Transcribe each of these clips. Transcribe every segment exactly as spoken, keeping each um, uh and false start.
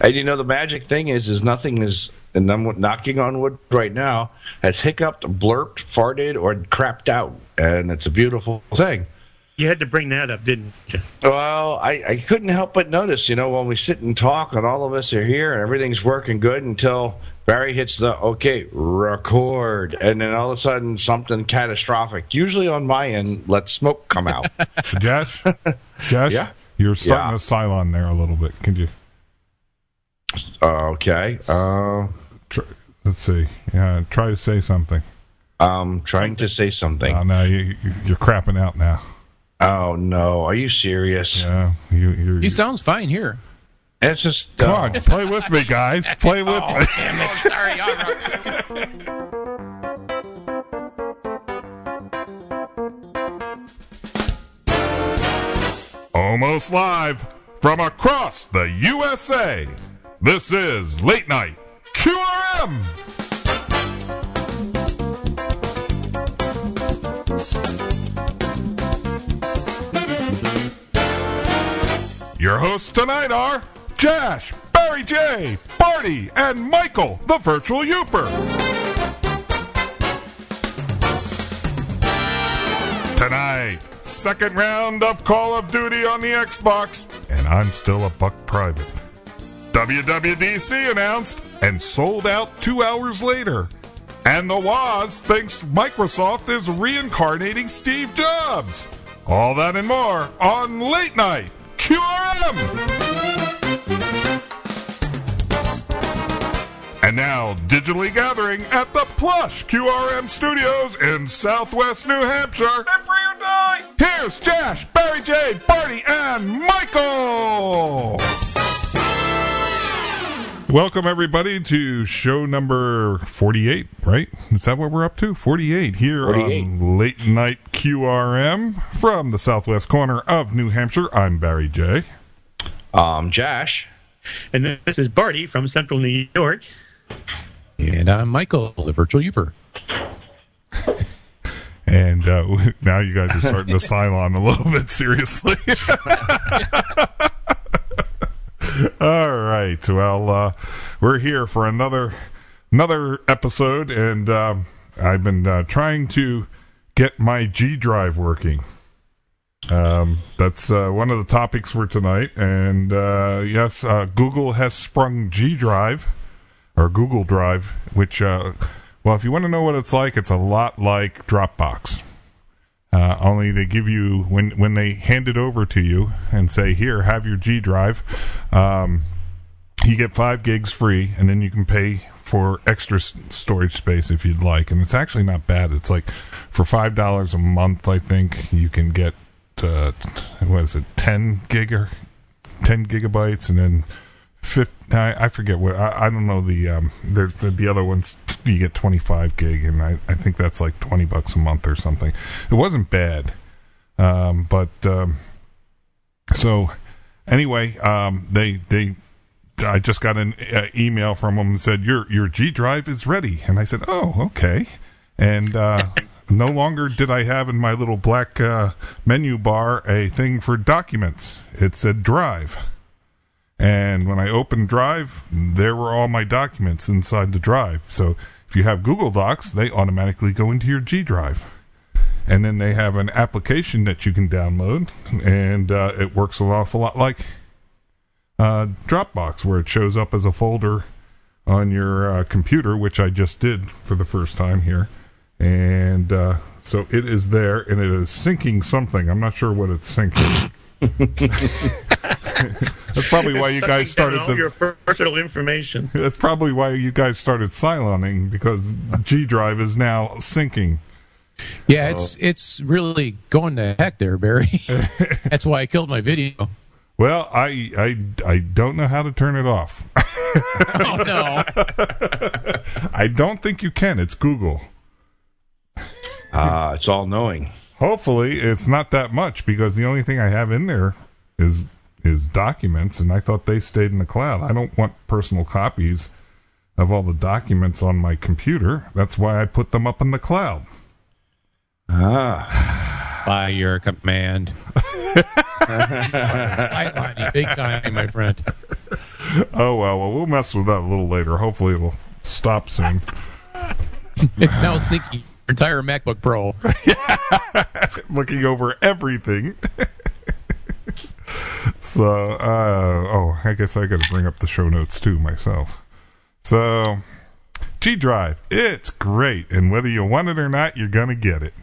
And you know, the magic thing is, is nothing is, and I'm knocking on wood right now, has hiccuped, blurped, farted, or crapped out. And it's a beautiful thing. You had to bring that up, didn't you? Well, I, I couldn't help but notice, you know, when we sit and talk and all of us are here and everything's working good until Barry hits the, okay, record. And then all of a sudden something catastrophic, usually on my end, let smoke come out. Josh? Josh? Yeah? You're starting Yeah. to Cylon there a little bit. Can you? Uh, okay. Uh, Try, let's see. Yeah, try to say something. I'm trying to say something. Oh, no, you, you're crapping out now. Oh, no. Are you serious? Yeah, you, you're, He sounds fine here. It's just... Come uh, on, play with me, guys. Play with Oh, me. damn it. Sorry. All right. Almost live from across the U S A. This is Late Night Q R M. Your hosts tonight are Josh, Barry J, Barty, and Michael, the virtual Youper. Tonight, second round of Call of Duty on the Xbox, and I'm still a buck private. W W D C announced and sold out two hours later. And the W A S thinks Microsoft is reincarnating Steve Jobs. All that and more on Late Night Q R M. And now, digitally gathering at the plush Q R M studios in Southwest New Hampshire. Here's Josh, Barry J, Barty, and Michael. Welcome, everybody, to show number forty-eight, right? Is that what we're up to? forty-eight here forty-eight. On Late Night Q R M from the southwest corner of New Hampshire. I'm Barry J. Um, Josh. And this is Barty from Central New York. And I'm Michael, the virtual Youper. And uh, now you guys are starting to Cylon a little bit seriously. All right. Well, uh, we're here for another another episode, and um, I've been uh, trying to get my G drive working. Um, that's uh, one of the topics for tonight. And uh, yes, uh, Google has sprung G Drive, or Google Drive, which, uh, well, if you want to know what it's like, it's a lot like Dropbox. Uh, only they give you, when when they hand it over to you and say, here, have your G Drive, um, you get five gigs free, and then you can pay for extra s- storage space if you'd like. And it's actually not bad. It's like for five dollars a month, I think, you can get, uh, what is it, ten gig or ten gigabytes, and then fifty, I, I forget what, I, I don't know the, um, the, the, the other ones, you get twenty-five gig, and I, I think that's like twenty bucks a month or something. It wasn't bad. Um, but, um, so anyway, um, they, they, I just got an uh, email from them and said, your, your G drive is ready. And I said, oh, okay. And, uh, no longer did I have in my little black, uh, menu bar a thing for documents. It said drive. And when I opened Drive, there were all my documents inside the drive. So if you have Google Docs, they automatically go into your G Drive. And then they have an application that you can download, and uh, it works an awful lot like uh, Dropbox, where it shows up as a folder on your uh, computer, which I just did for the first time here. And uh, so it is there, and it is syncing something. I'm not sure what it's syncing. That's probably why you guys started all the, your personal information. That's probably why you guys started Cyloning, because G Drive is now syncing. Yeah, it's it's really going to heck there, Barry. That's why I killed my video. Well, I I I don't know how to turn it off. Oh no! I don't think you can. It's Google. Ah, uh, it's all knowing. Hopefully, it's not that much, because the only thing I have in there is is documents, and I thought they stayed in the cloud. I don't want personal copies of all the documents on my computer. That's why I put them up in the cloud. Ah. By your command. Sidelining big time, my friend. Oh, well, well, we'll mess with that a little later. Hopefully it'll stop soon. It's now syncing your entire MacBook Pro. Looking over everything. So, uh, oh, I guess I got to bring up the show notes too myself. So, G Drive, it's great, and whether you want it or not, you're gonna get it.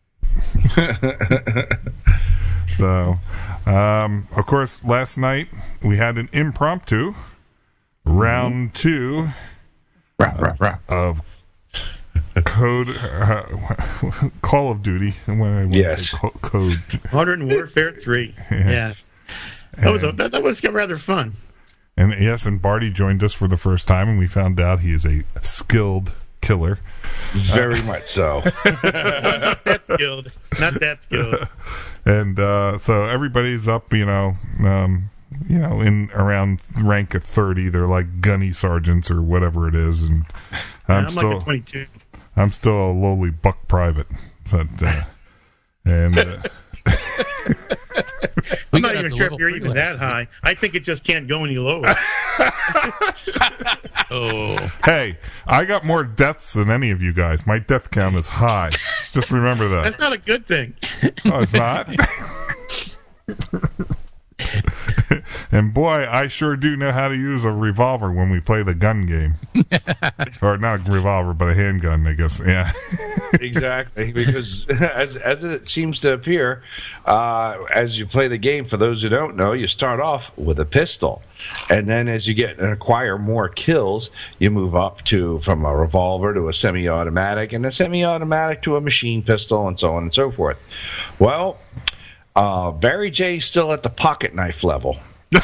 So, um, of course, last night we had an impromptu round two uh, of Code uh, Call of Duty. When I want Yes. to say co- code. Modern Warfare three. Yeah. That was a, that, that was rather fun. And yes, and Barty joined us for the first time, and we found out he is a skilled killer. Very much so. Not that skilled. Not that skilled. And uh, so everybody's up, you know, um, you know, in around rank of thirty. They're like gunny sergeants or whatever it is, and I'm, I'm still, like a twenty-two. I'm still a lowly buck private, but uh, and. Uh, We I'm not got even the sure if level you're three even last that high. I think it just can't go any lower. Oh, Hey, I got more deaths than any of you guys. My death count is high. Just remember that. That's not a good thing. Oh, it's not? And boy, I sure do know how to use a revolver when we play the gun game. Or not a revolver, but a handgun, I guess. Yeah. Exactly, because as as it seems to appear, uh, as you play the game, for those who don't know, you start off with a pistol, and then as you get and acquire more kills, you move up to from a revolver to a semi-automatic, and a semi-automatic to a machine pistol, and so on and so forth. Well, uh, Barry J's still at the pocket knife level.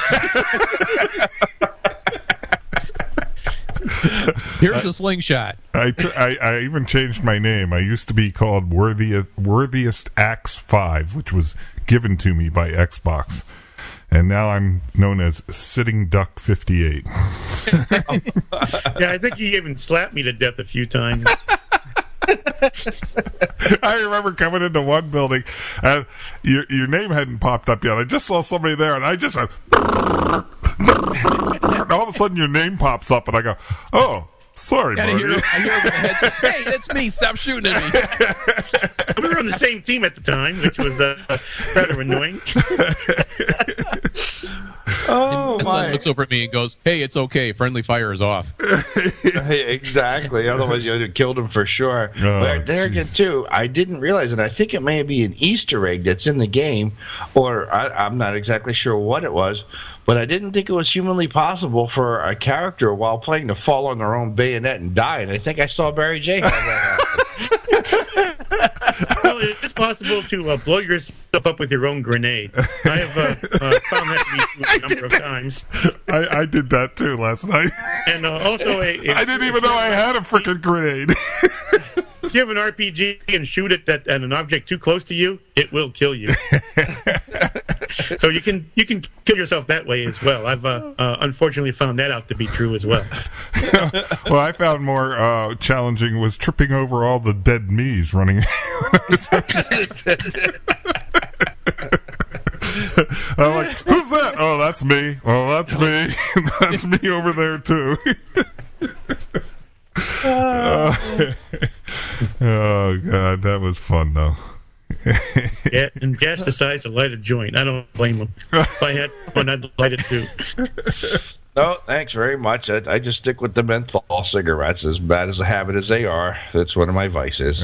here's a slingshot. I, t- I, I even changed my name. I used to be called Worthiest, Worthiest Axe five, which was given to me by Xbox. And now I'm known as Sitting Duck fifty-eight. Yeah, I think you even slapped me to death a few times. I remember coming into one building, and your your name hadn't popped up yet. I just saw somebody there, and I just went, and all of a sudden your name pops up, and I go, "Oh, sorry, Gotta buddy." hear, I hear over the headset, hey, that's me. Stop shooting at me. We were on the same team at the time, which was uh, rather annoying. Oh, My son looks over at me and goes, hey, it's okay. Friendly fire is off. Exactly. Otherwise, you'd have killed him for sure. Oh, but there again, jeez. too, I didn't realize it. I think it may be an Easter egg that's in the game, or I, I'm not exactly sure what it was. But I didn't think it was humanly possible for a character while playing to fall on their own bayonet and die. And I think I saw Barry J. have that happen. Well, it's possible to uh, blow yourself up with your own grenade. I have uh, uh, found that to be true a number of times. I, I did that too last night. And uh, also, a, a, I didn't even know I had a freaking grenade. if you have an R P G and shoot it at, at an object too close to you, it will kill you. So you can you can kill yourself that way as well. I've uh, uh, unfortunately found that out to be true as well. Well, I found more uh, challenging was tripping over all the dead me's running. I'm like, who's that? Oh, that's me. Oh, that's me. That's me over there too. Uh, oh God, that was fun though. Yeah, and Gas decides to light a joint. I don't blame him. If I had one, I'd light it too. No, thanks very much. I, I just stick with the menthol cigarettes, as bad as a habit as they are. That's one of my vices.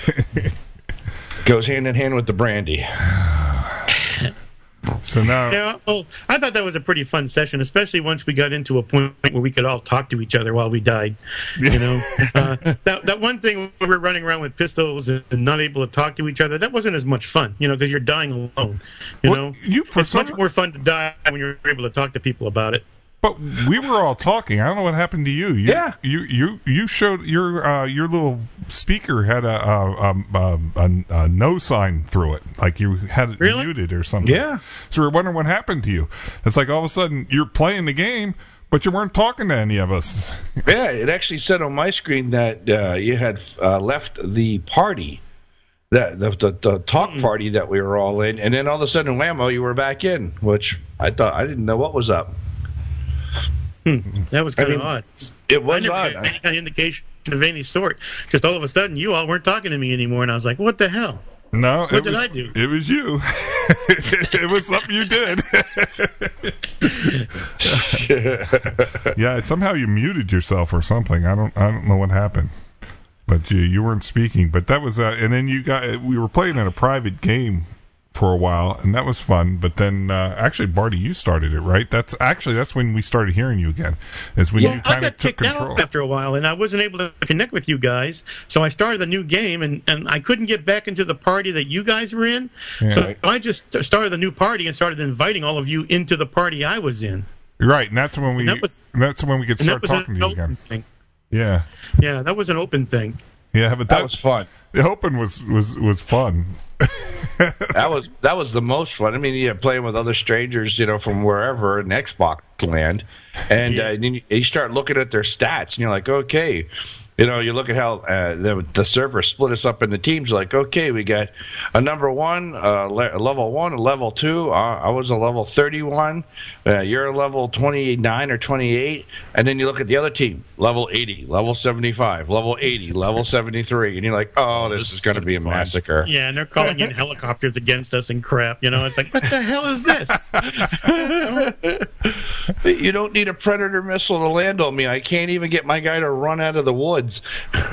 Goes hand in hand with the brandy. So now, Yeah, well, I thought that was a pretty fun session, especially once we got into a point where we could all talk to each other while we died. You know, uh, that that one thing when we were running around with pistols and not able to talk to each other, that wasn't as much fun. You know, because you're dying alone. You Well, know, you- for it's some- much more fun to die when you're able to talk to people about it. but we were all talking. I don't know what happened to you. you Yeah. you you you showed your uh, your little speaker had a a, um, um, a a no sign through it, like you had it Really? muted or something. Yeah. So we're wondering what happened to you. It's like all of a sudden you're playing the game, but you weren't talking to any of us. Yeah, it actually said on my screen that uh, you had uh, left the party, the, the, the, the talk party that we were all in, and then all of a sudden, whammo, you were back in, which I thought I didn't know what was up. Hmm, that was kind I of mean, odd. It was I never odd. got any kind of indication of any sort. Just all of a sudden, you all weren't talking to me anymore, and I was like, "What the hell? No, what it did was, I do?" It was you. It was something you did. Yeah, somehow you muted yourself or something. I don't. I don't know what happened, but you you weren't speaking. But that was. Uh, and then you got. We were playing in a private game for a while, and that was fun. But then, uh, actually, Barty, you started it, right? That's actually that's when we started hearing you again. Is when Well, you I kind of got took kicked control. out after a while, and I wasn't able to connect with you guys. So I started a new game, and, and I couldn't get back into the party that you guys were in. Yeah. So I just started a new party and started inviting all of you into the party I was in. Right, and that's when we. And that was- that's when we could And start that was talking an to you open again. thing. Yeah, Yeah, that was an open thing. yeah, but That that, was fun. the open was was was fun. That was that was the most fun. I mean, yeah, playing with other strangers, you know, from wherever in Xbox land, and Yeah. uh, then you, you start looking at their stats, and you're like, okay, you know, you look at how uh, the the server split us up into teams. You're like, okay, we got a number one, uh, le- a level one, a level two. Uh, I was a level thirty-one. Uh, you're a level twenty-nine or twenty-eight, and then you look at the other team, level eighty, level seventy-five, level eighty, level seventy-three, and you're like, oh, this is going to be a massacre. Yeah, and they're calling in helicopters against us and crap. You know, it's like, what the hell is this? You don't need a predator missile to land on me. I can't even get my guy to run out of the woods.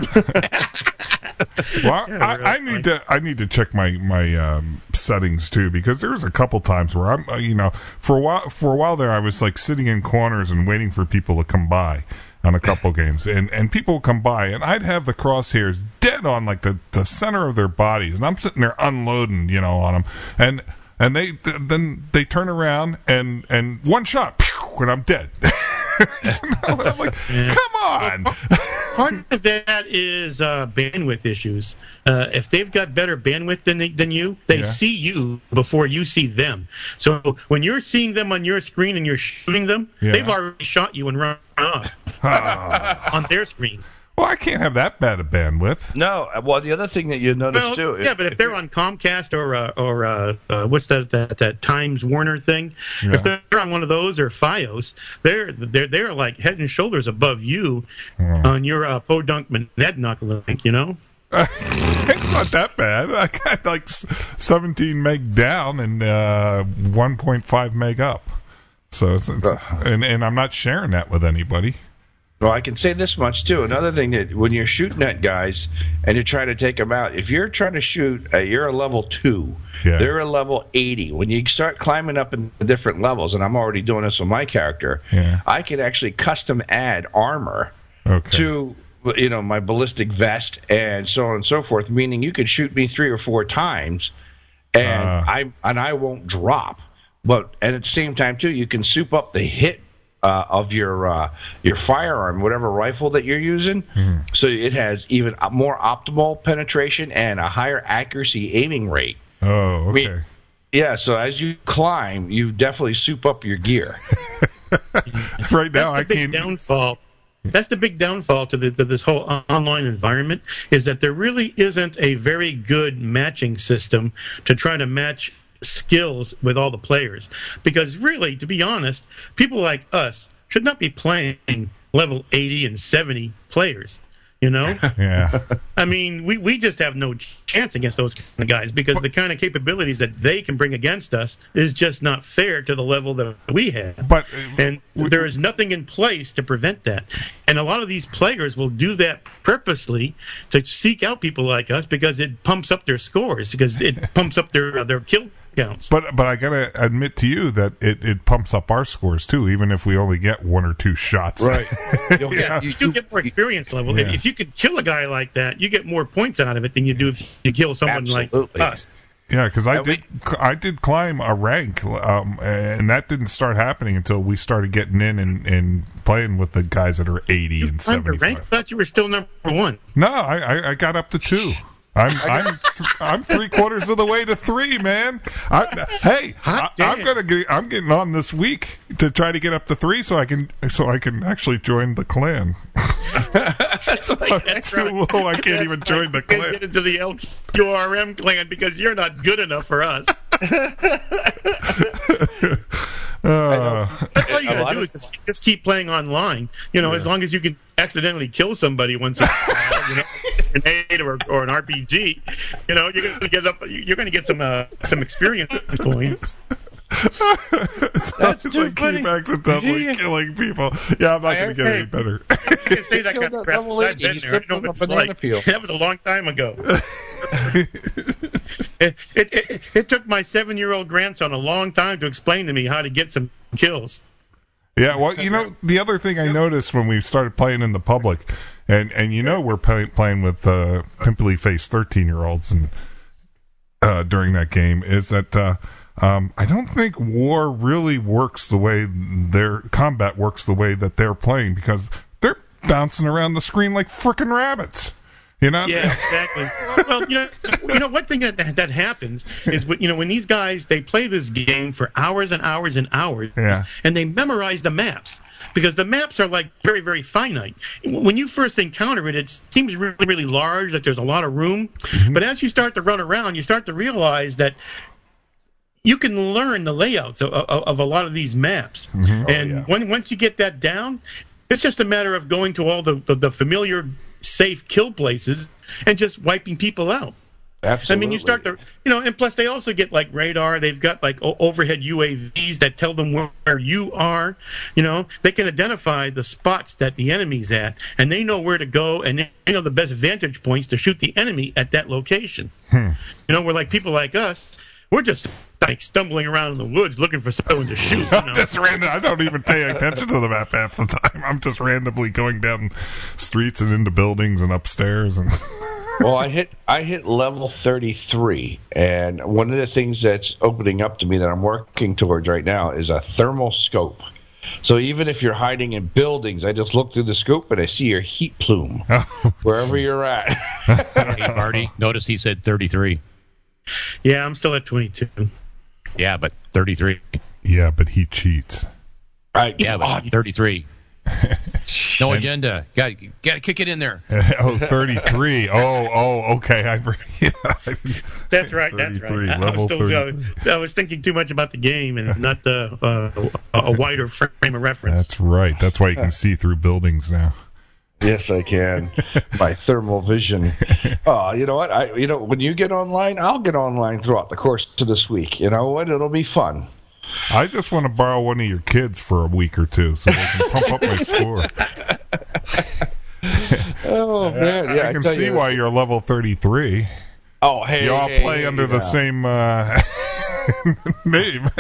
Well, Yeah, I, really I need to I need to check my my um, settings too, because there was a couple times where I'm uh, you know for a while for a while there I was like sitting in corners and waiting for people to come by on a couple games, and and people would come by and I'd have the crosshairs dead on like the the center of their bodies, and I'm sitting there unloading, you know, on them, and and they th- then they turn around and and one shot, pew, and I'm dead. You know, I'm like, come on. Part of that is uh, bandwidth issues. Uh, if they've got better bandwidth than they, than you, they Yeah. see you before you see them. So when you're seeing them on your screen and you're shooting them, Yeah. they've already shot you and run off Ah. on their screen. Well, I can't have that bad a bandwidth. No, well, the other thing that you notice Well, too, yeah, but if they're on Comcast or uh, or uh, uh, what's that, that that Times Warner thing, Yeah. if they're on one of those or FiOS, they're they're they're like head and shoulders above you Hmm. on your uh, podunk Monadnock link. You know. It's not that bad. I got like s- seventeen meg down and uh, one point five meg up. So it's, it's and and I'm not sharing that with anybody. well, I can say this much too. Another thing that when you're shooting at guys and you're trying to take them out, if you're trying to shoot, uh, you're a level two. Yeah. They're a level eighty. When you start climbing up in the different levels, and I'm already doing this with my character, Yeah. I can actually custom add armor Okay. to you know my ballistic vest and so on and so forth. Meaning you could shoot me three or four times, and Uh. I and I won't drop. But and at the same time too, you can soup up the hit uh, of your uh, your firearm, whatever rifle that you're using, so it has even more optimal penetration and a higher accuracy aiming rate. Oh, okay. mean- Yeah, so as you climb, you definitely soup up your gear. Right now, I That's the big can't. downfall. That's the big downfall to, the, to this whole o- online environment is that there really isn't a very good matching system to try to match skills with all the players. Because really, to be honest, people like us should not be playing level eighty and seventy players. You know, Yeah. I mean, we, we just have no chance against those kind of guys because the kind of capabilities that they can bring against us is just not fair to the level that we have. But uh, And there is nothing in place to prevent that. And a lot of these players will do that purposely to seek out people like us because it pumps up their scores, because it pumps up their uh, their kill counts. But but I gotta admit to you that it, it pumps up our scores too, even if we only get one or two shots. You'll Yeah, get- you, you get more experience level. Yeah. If, if you could kill a guy like that, you get more points out of it than you do if you kill someone Absolutely. like us. Yeah, because I Uh, did I did climb a rank, um, and that didn't start happening until we started getting in and, and playing with the guys that are eighty and I'm the seventy rank. five. Thought you were still number one. No, I, I, I got up to two. I'm I'm I'm three quarters of the way to three, man. I, hey, I, Hot I'm damn. gonna get, I'm getting on this week to try to get up to three, so I can so I can actually join the clan. That's I'm That's too right. low. I can't even That's join the right. You can't clan. Get into the L Q R M clan because you're not good enough for us. Uh, That's all you A gotta lot do of- is just, just keep playing online. You know, as long as you can accidentally kill somebody once in a while, you know, a grenade or, or an R P G, you know, you're gonna get up. You're gonna get some uh, some experience points. That's too like funny. keep accidentally Yeah. killing people. Yeah, I'm not going to get any better. I can say that Killed kind of that crap. level I've eight, been he there. I slipped know on what a it's banana like. peel. That was a long time ago. it, it, it, it took my seven-year-old grandson a long time to explain to me how to get some kills. Yeah, well, you know, the other thing I noticed when we started playing in the public, and, and you know we're play, playing with uh, pimply-faced thirteen-year-olds and uh, during that game, is that uh, um, I don't think war really works the way their combat works the way that they're playing, because they're bouncing around the screen like frickin' rabbits. You know? Yeah, exactly. Well, you know, you know, one thing that that happens is, when, you know, when these guys they play this game for hours and hours and hours, Yeah. and they memorize the maps because the maps are like very, very finite. When you first encounter it, it seems really, really large, that there's a lot of room. Mm-hmm. But as you start to run around, you start to realize that you can learn the layouts of, of, of a lot of these maps, Mm-hmm. and Oh, yeah. when, once you get that down, it's just a matter of going to all the, the, the familiar, safe kill places and just wiping people out. Absolutely. I mean, you start to, you know, and plus they also get like radar. They've got like o- overhead U A Vs that tell them where, where you are. You know, they can identify the spots that the enemy's at, and they know where to go, and they know the best vantage points to shoot the enemy at that location. Hmm. You know, we're like people like us. We're just like stumbling around in the woods looking for someone to shoot. You know? Just random. I don't even pay attention to the map half the time. I'm just randomly going down streets and into buildings and upstairs. And Well, I hit I hit level thirty-three, and one of the things that's opening up to me that I'm working towards right now is a thermal scope. So even if you're hiding in buildings, I just look through the scope and I see your heat plume wherever you're at. Hey, Marty, notice he said thirty-three. Yeah, I'm still at twenty-two. Yeah, but thirty-three. yeah, but he cheats. I, Yeah, but thirty-three. No agenda. Got got to kick it in there. oh, thirty-three. Oh, oh, okay. I, yeah. That's right. That's right. thirty-three, I, I, level was still, uh, I was thinking too much about the game and not uh, uh, a, a wider frame of reference. That's right. That's why you can see through buildings now. Yes, I can. My thermal vision. Oh, you know what? I, you know, when you get online, I'll get online throughout the course of this week. You know what? It'll be fun. I just want to borrow one of your kids for a week or two so they can pump up my score. Oh man, yeah. I can tell see you. why you're level thirty-three. Oh, hey, You all hey, play hey, under the yeah. same uh, name.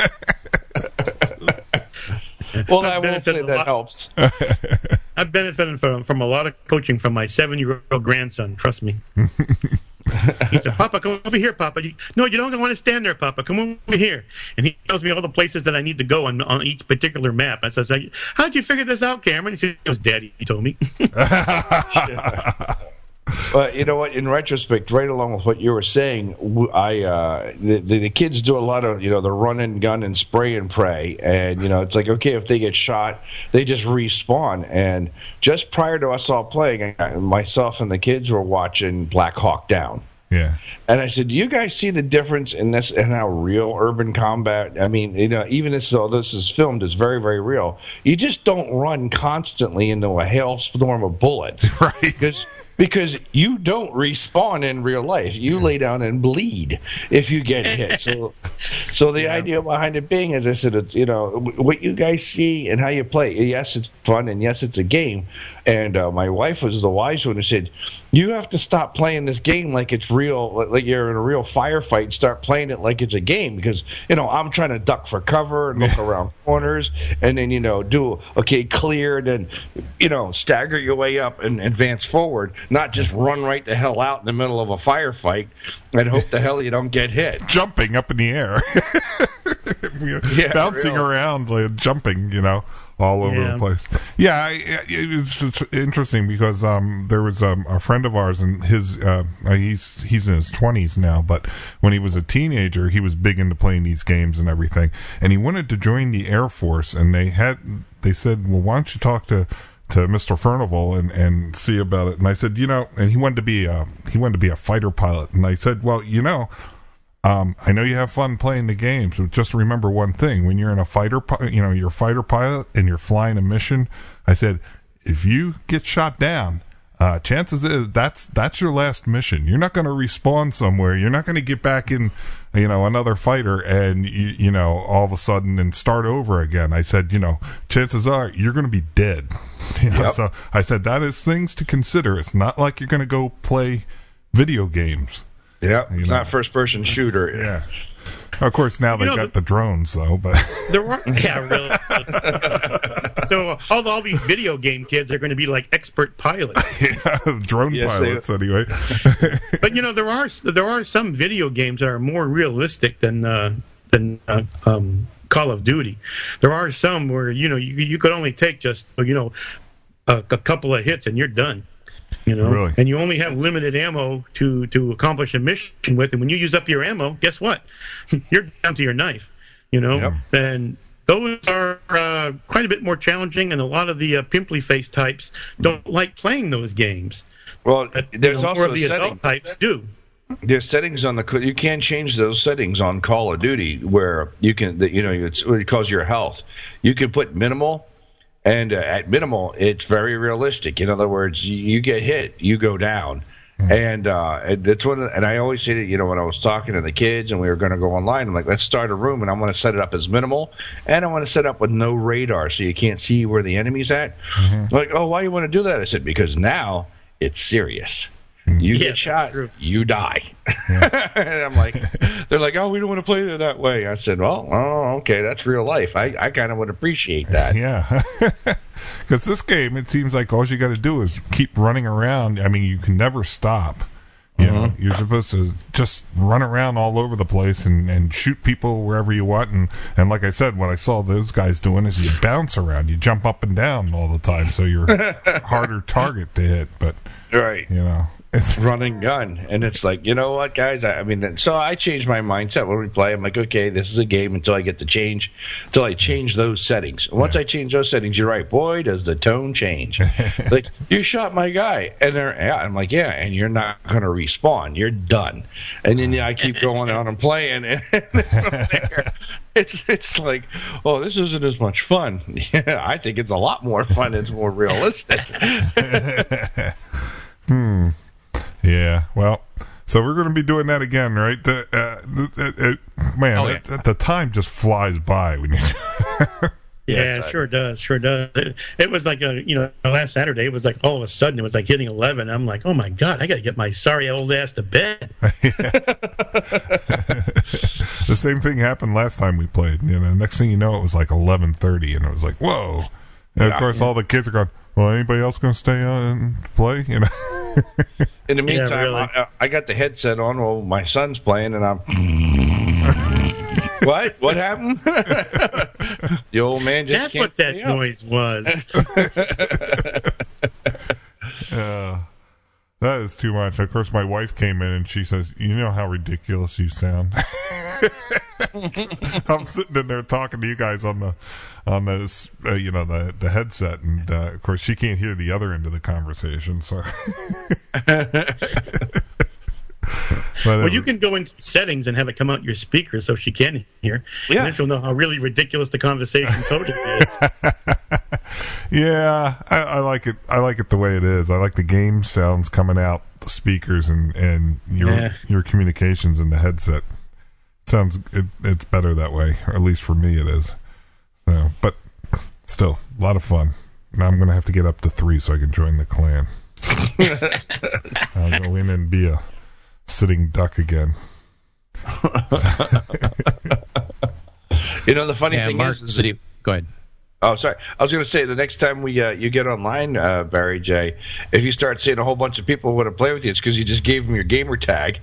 Well, I will benefited say a that lot. helps. I've benefited from, from a lot of coaching from my seven-year-old grandson. Trust me. He said, "Papa, come over here, Papa." You, no, you don't want to stand there, Papa. Come over here. And he tells me all the places that I need to go on, on each particular map. I said, "How'd you figure this out, Cameron?" He said, "It was Daddy. He told me." But you know what? In retrospect, right along with what you were saying, w- I uh, the, the the kids do a lot of you know the run and gun and spray and pray, and you know it's like okay if they get shot, they just respawn. And just prior to us all playing, I, myself and the kids were watching Black Hawk Down. Yeah. And I said, "Do you guys see the difference in this and how real urban combat? I mean, you know, even as though this is filmed, it's very, very real. You just don't run constantly into a hailstorm of bullets, Right. Because because you don't respawn in real life. You lay down and bleed if you get hit. So, so the idea behind it being, as I said, it's, you know, what you guys see and how you play. Yes, it's fun, and yes, it's a game. And uh, my wife was the wise one who said, "You have to stop playing this game like it's real, like you're in a real firefight, and start playing it like it's a game." Because, you know, I'm trying to duck for cover and look around corners and then, you know, do, okay, clear, then, you know, stagger your way up and advance forward, not just run right the hell out in the middle of a firefight and hope the hell you don't get hit. Jumping up in the air. Yeah, Bouncing real. around, like, jumping, you know, all over Yeah. the place. Yeah, I, I- it's, it's interesting because um, there was um, a friend of ours, and his uh, uh, he's he's in his twenties now, but when he was a teenager, he was big into playing these games and everything, and he wanted to join the Air Force, and they had they said, "Well, why don't you talk to to Mister Furnival and, and see about it?" And I said, you know, and he wanted to be a, he wanted to be a fighter pilot, and I said, well, you know. Um, I know you have fun playing the games, but just remember one thing: when you're in a fighter, pi- you know, you're a fighter pilot and you're flying a mission. I said, if you get shot down, uh, chances is that's that's your last mission. You're not going to respawn somewhere. You're not going to get back in, you know, another fighter and you, you know, all of a sudden and start over again. I said, you know, chances are you're going to be dead. You know, Yep. So I said that is things to consider. It's not like you're going to go play video games. Yeah, You it's know. not first person shooter. Yeah. Of course, now they know, got the- the drones though, but There were, yeah, really. So all, all these video game kids are going to be like expert pilots. yeah, drone Yes, pilots anyway. But you know, there are there are some video games that are more realistic than uh, than uh, um, Call of Duty. There are some where you know you you could only take just you know a, a couple of hits and you're done. You know, Really? and you only have limited ammo to to accomplish a mission with, and when you use up your ammo, guess what? You're down to your knife. You know, Yep. and those are uh, quite a bit more challenging, and a lot of the uh, pimply face types don't like playing those games. Well, But, you there's know, more also of the setting. adult types do. There's settings on the. You can change those settings on Call of Duty where you can. You know, it's what it calls your health. You can put minimal. And uh, at minimal, it's very realistic. In other words, you, you get hit, you go down, and uh, and that's one. And I always say that, you know, when I was talking to the kids and we were going to go online, I'm like, let's start a room, and I want to set it up as minimal, and I want to set up with no radar, so you can't see where the enemy's at. Like, oh, why you want to do that? I said, because now it's serious. You Yeah, get that's shot, true. you die. And I'm like, they're like, oh, we don't want to play it that way. I said, well, oh, okay, that's real life. I, I kind of would appreciate that. Yeah. Because this game, it seems like all you got to do is keep running around. I mean, you can never stop. You know, you're supposed to just run around all over the place and, and shoot people wherever you want. And, and like I said, what I saw those guys doing is you bounce around. You jump up and down all the time, so you're a harder target to hit. But, Right. you know, it's Running gun, and it's like, you know what, guys, I, I mean, so I changed my mindset when we play. I'm like, okay, this is a game until I get to change until I change those settings. Once Yeah. I change those settings, you're right, boy, does the tone change. Like, you shot my guy, and they're yeah, I'm like, yeah, and you're not going to respawn, you're done. And then yeah, I keep going on and playing, and from there, it's it's like, oh, this isn't as much fun. Yeah, I think it's a lot more fun. It's more realistic. Hmm. Yeah. Well, so we're going to be doing that again, right? The, uh, the, uh, uh, man, Oh, yeah. the, the time just flies by when you. Yeah, right. it sure does, sure does. It, it was like a, you know, last Saturday. It was like all of a sudden it was like hitting eleven. I'm like, oh my god, I got to get my sorry old ass to bed. The same thing happened last time we played. You know, next thing you know, it was like eleven thirty, and it was like, whoa. And of Yeah. course, all the kids are going, well, anybody else going to stay on and play? You know. In the Yeah, meantime, really. I, I got the headset on while my son's playing, and I'm. What? What happened? The old man just That's can't what that stay up. noise was. Uh, that is too much. Of course, my wife came in and she says, "You know how ridiculous you sound." I'm sitting in there talking to you guys on the on this, uh, you know, the the headset, and uh, of course, she can't hear the other end of the conversation. So, But, Well, uh, you can go into settings and have it come out your speaker so she can hear. Yeah. And then she'll know how really ridiculous the conversation totally is. Yeah, I, I like it. I like it the way it is. I like the game sounds coming out the speakers and, and your Yeah. your communications in the headset. It sounds it, it's better that way, or at least for me it is. So, but still, a lot of fun. Now I'm going to have to get up to three so I can join the clan. I'll go in and be a sitting duck again. You know, the funny Yeah, thing Mark is, is said he- go ahead. Oh, sorry. I was going to say the next time we uh, you get online, uh, Barry J, if you start seeing a whole bunch of people want to play with you, it's because you just gave them your gamer tag.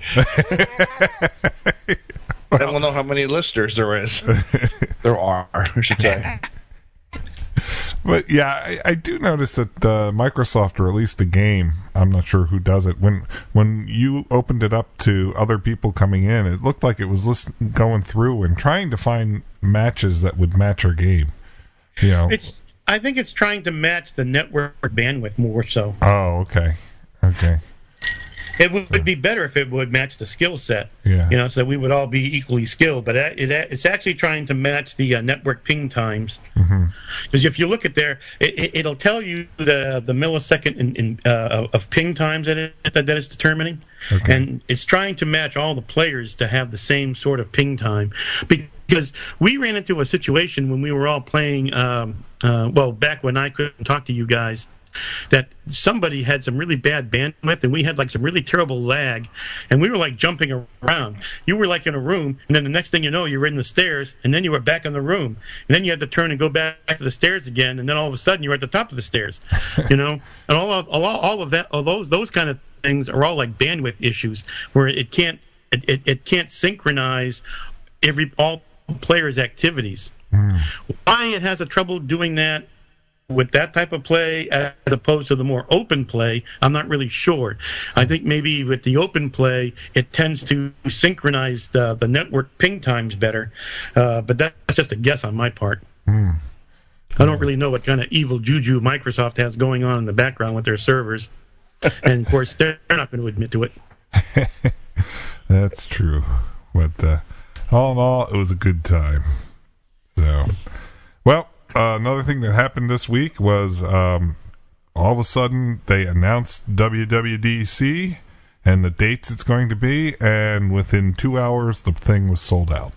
And we'll know how many listeners there is. There are, I should say. But yeah, I, I do notice that uh, Microsoft, or at least the game, I'm not sure who does it. When when you opened it up to other people coming in, it looked like it was listen, going through and trying to find matches that would match our game. You know. It's. I think it's trying to match the network bandwidth more so. Oh, okay, okay. It would so. be better if it would match the skill set. Yeah. You know, so we would all be equally skilled. But it, it's actually trying to match the uh, network ping times. Because mm-hmm. if you look at there, it, it'll tell you the the millisecond in, in, uh, of ping times that, it, that it's determining. Okay. And it's trying to match all the players to have the same sort of ping time. Because we ran into a situation when we were all playing, um, uh, well, back when I couldn't talk to you guys, that somebody had some really bad bandwidth and we had like some really terrible lag and we were like jumping around. You were like in a room and then the next thing you know you were in the stairs and then you were back in the room and then you had to turn and go back to the stairs again and then all of a sudden you were at the top of the stairs, you know, and all of, all, all of that, all those those kind of things are all like bandwidth issues where it can't it, it, it can't synchronize every all players' activities. Mm. Why it has a trouble doing that with that type of play as opposed to the more open play, I'm not really sure. I think maybe with the open play, it tends to synchronize the, the network ping times better. Uh, but that's just a guess on my part. Mm. I don't really know what kind of evil juju Microsoft has going on in the background with their servers. And, of course, they're not going to admit to it. That's true. But uh, all in all, it was a good time. So, well, Uh, another thing that happened this week was um, all of a sudden they announced W W D C and the dates it's going to be, and within two hours the thing was sold out.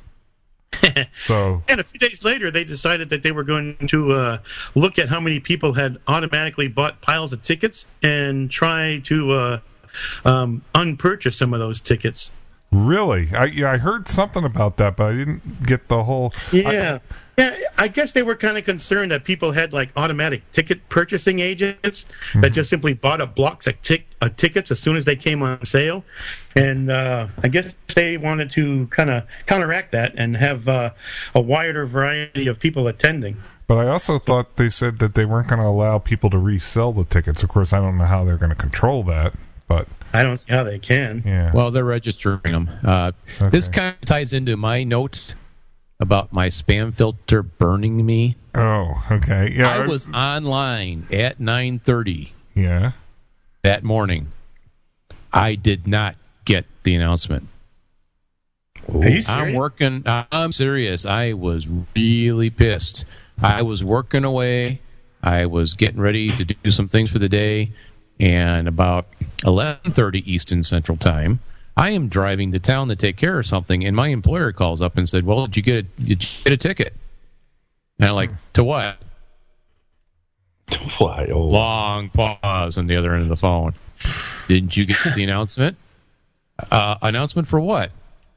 So, and a few days later they decided that they were going to uh, look at how many people had automatically bought piles of tickets and try to uh, um, unpurchase some of those tickets. Really? I yeah, I heard something about that, but I didn't get the whole... Yeah. I, Yeah, I guess they were kind of concerned that people had like automatic ticket purchasing agents mm-hmm. that just simply bought up blocks of, tic- of tickets as soon as they came on sale, and uh, I guess they wanted to kind of counteract that and have uh, a wider variety of people attending. But I also thought they said that they weren't going to allow people to resell the tickets. Of course, I don't know how they're going to control that, but I don't see how they can. Yeah. Well, they're registering them. Uh, okay. This kind of ties into my note about my spam filter burning me. Oh, okay. Yeah, I I've... was online at nine thirty. Yeah. That morning. I did not get the announcement. Ooh. Are you serious? I'm working. I'm serious. I was really pissed. I was working away. I was getting ready to do some things for the day, and about eleven thirty Eastern Central Time, I am driving to town to take care of something, and my employer calls up and said, well, did you get a, did you get a ticket? And I'm like, to what? Why? Oh. Long pause on the other end of the phone. Didn't you get the announcement? Uh, announcement for what?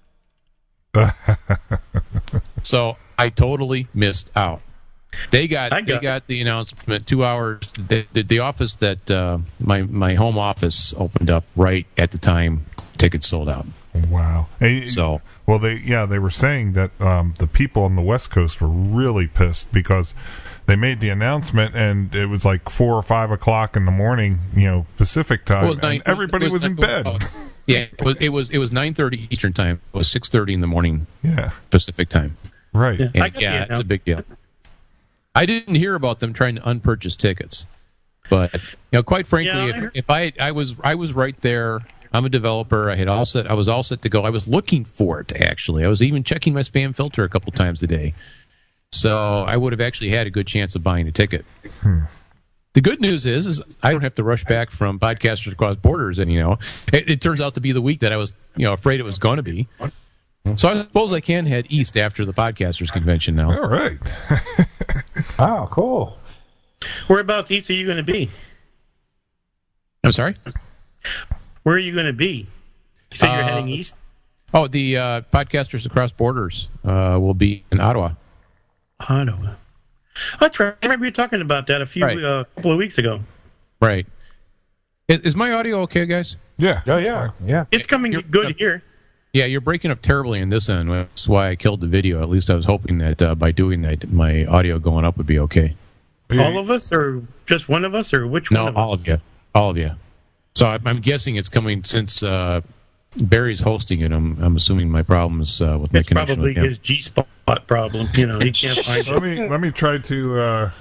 So I totally missed out. They got, got they got the announcement two hours. The, the, the office that uh, my my home office opened up right at the time tickets sold out. Wow. And, so well, they yeah they were saying that um, the people on the West Coast were really pissed because they made the announcement and it was like four or five o'clock in the morning, you know, Pacific time, well, nine, and everybody was, was, was in bed. Uh, yeah, it was it was it was nine thirty Eastern time. It was six thirty in the morning. Yeah, Pacific time. Right. Yeah, and, yeah it's a big deal. I didn't hear about them trying to unpurchase tickets, but you know, quite frankly, yeah, if if I I was I was right there. I'm a developer. I had all set. I was all set to go. I was looking for it actually. I was even checking my spam filter a couple times a day, so I would have actually had a good chance of buying a ticket. Hmm. The good news is, is I don't have to rush back from Podcasters Across Borders, and you know, it, it turns out to be the week that I was you know afraid it was going to be. So I suppose I can head east after the Podcasters Convention now. All right. Wow, cool. Whereabouts east are you going to be? I'm sorry? Where are you going to be? You said you're uh, heading east? Oh, the uh, Podcasters Across Borders uh, will be in Ottawa. Ottawa. That's right. I remember you talking about that a few right. uh, couple of weeks ago. Right. Is, is my audio okay, guys? Yeah. Oh, yeah. Fine. Yeah. It's coming you're, good here. Yeah, you're breaking up terribly in this end. That's why I killed the video. At least I was hoping that uh, by doing that, my audio going up would be okay. All of us, or just one of us, or which no, one of all us? of you. All of you. So I'm, I'm guessing it's coming since uh, Barry's hosting it. I'm, I'm assuming my problem is uh, with my it's connection probably with him. his G-spot problem. You know, he can't find let me let me try to. Uh,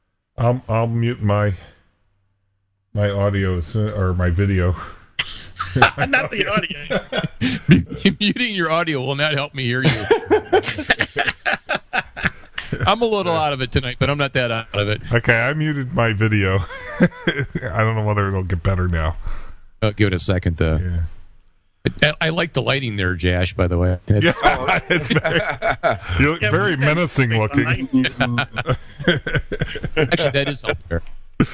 I'll I'll mute my my audio or my video. Not the audio. Muting your audio will not help me hear you. I'm a little out of it tonight, but I'm not that out of it. Okay, I muted my video. I don't know whether it'll get better now. I'll give it a second. To, yeah. I, I like the lighting there, Jash, by the way. It's, yeah, it's very, you look Yeah, very menacing looking. actually, that is up there.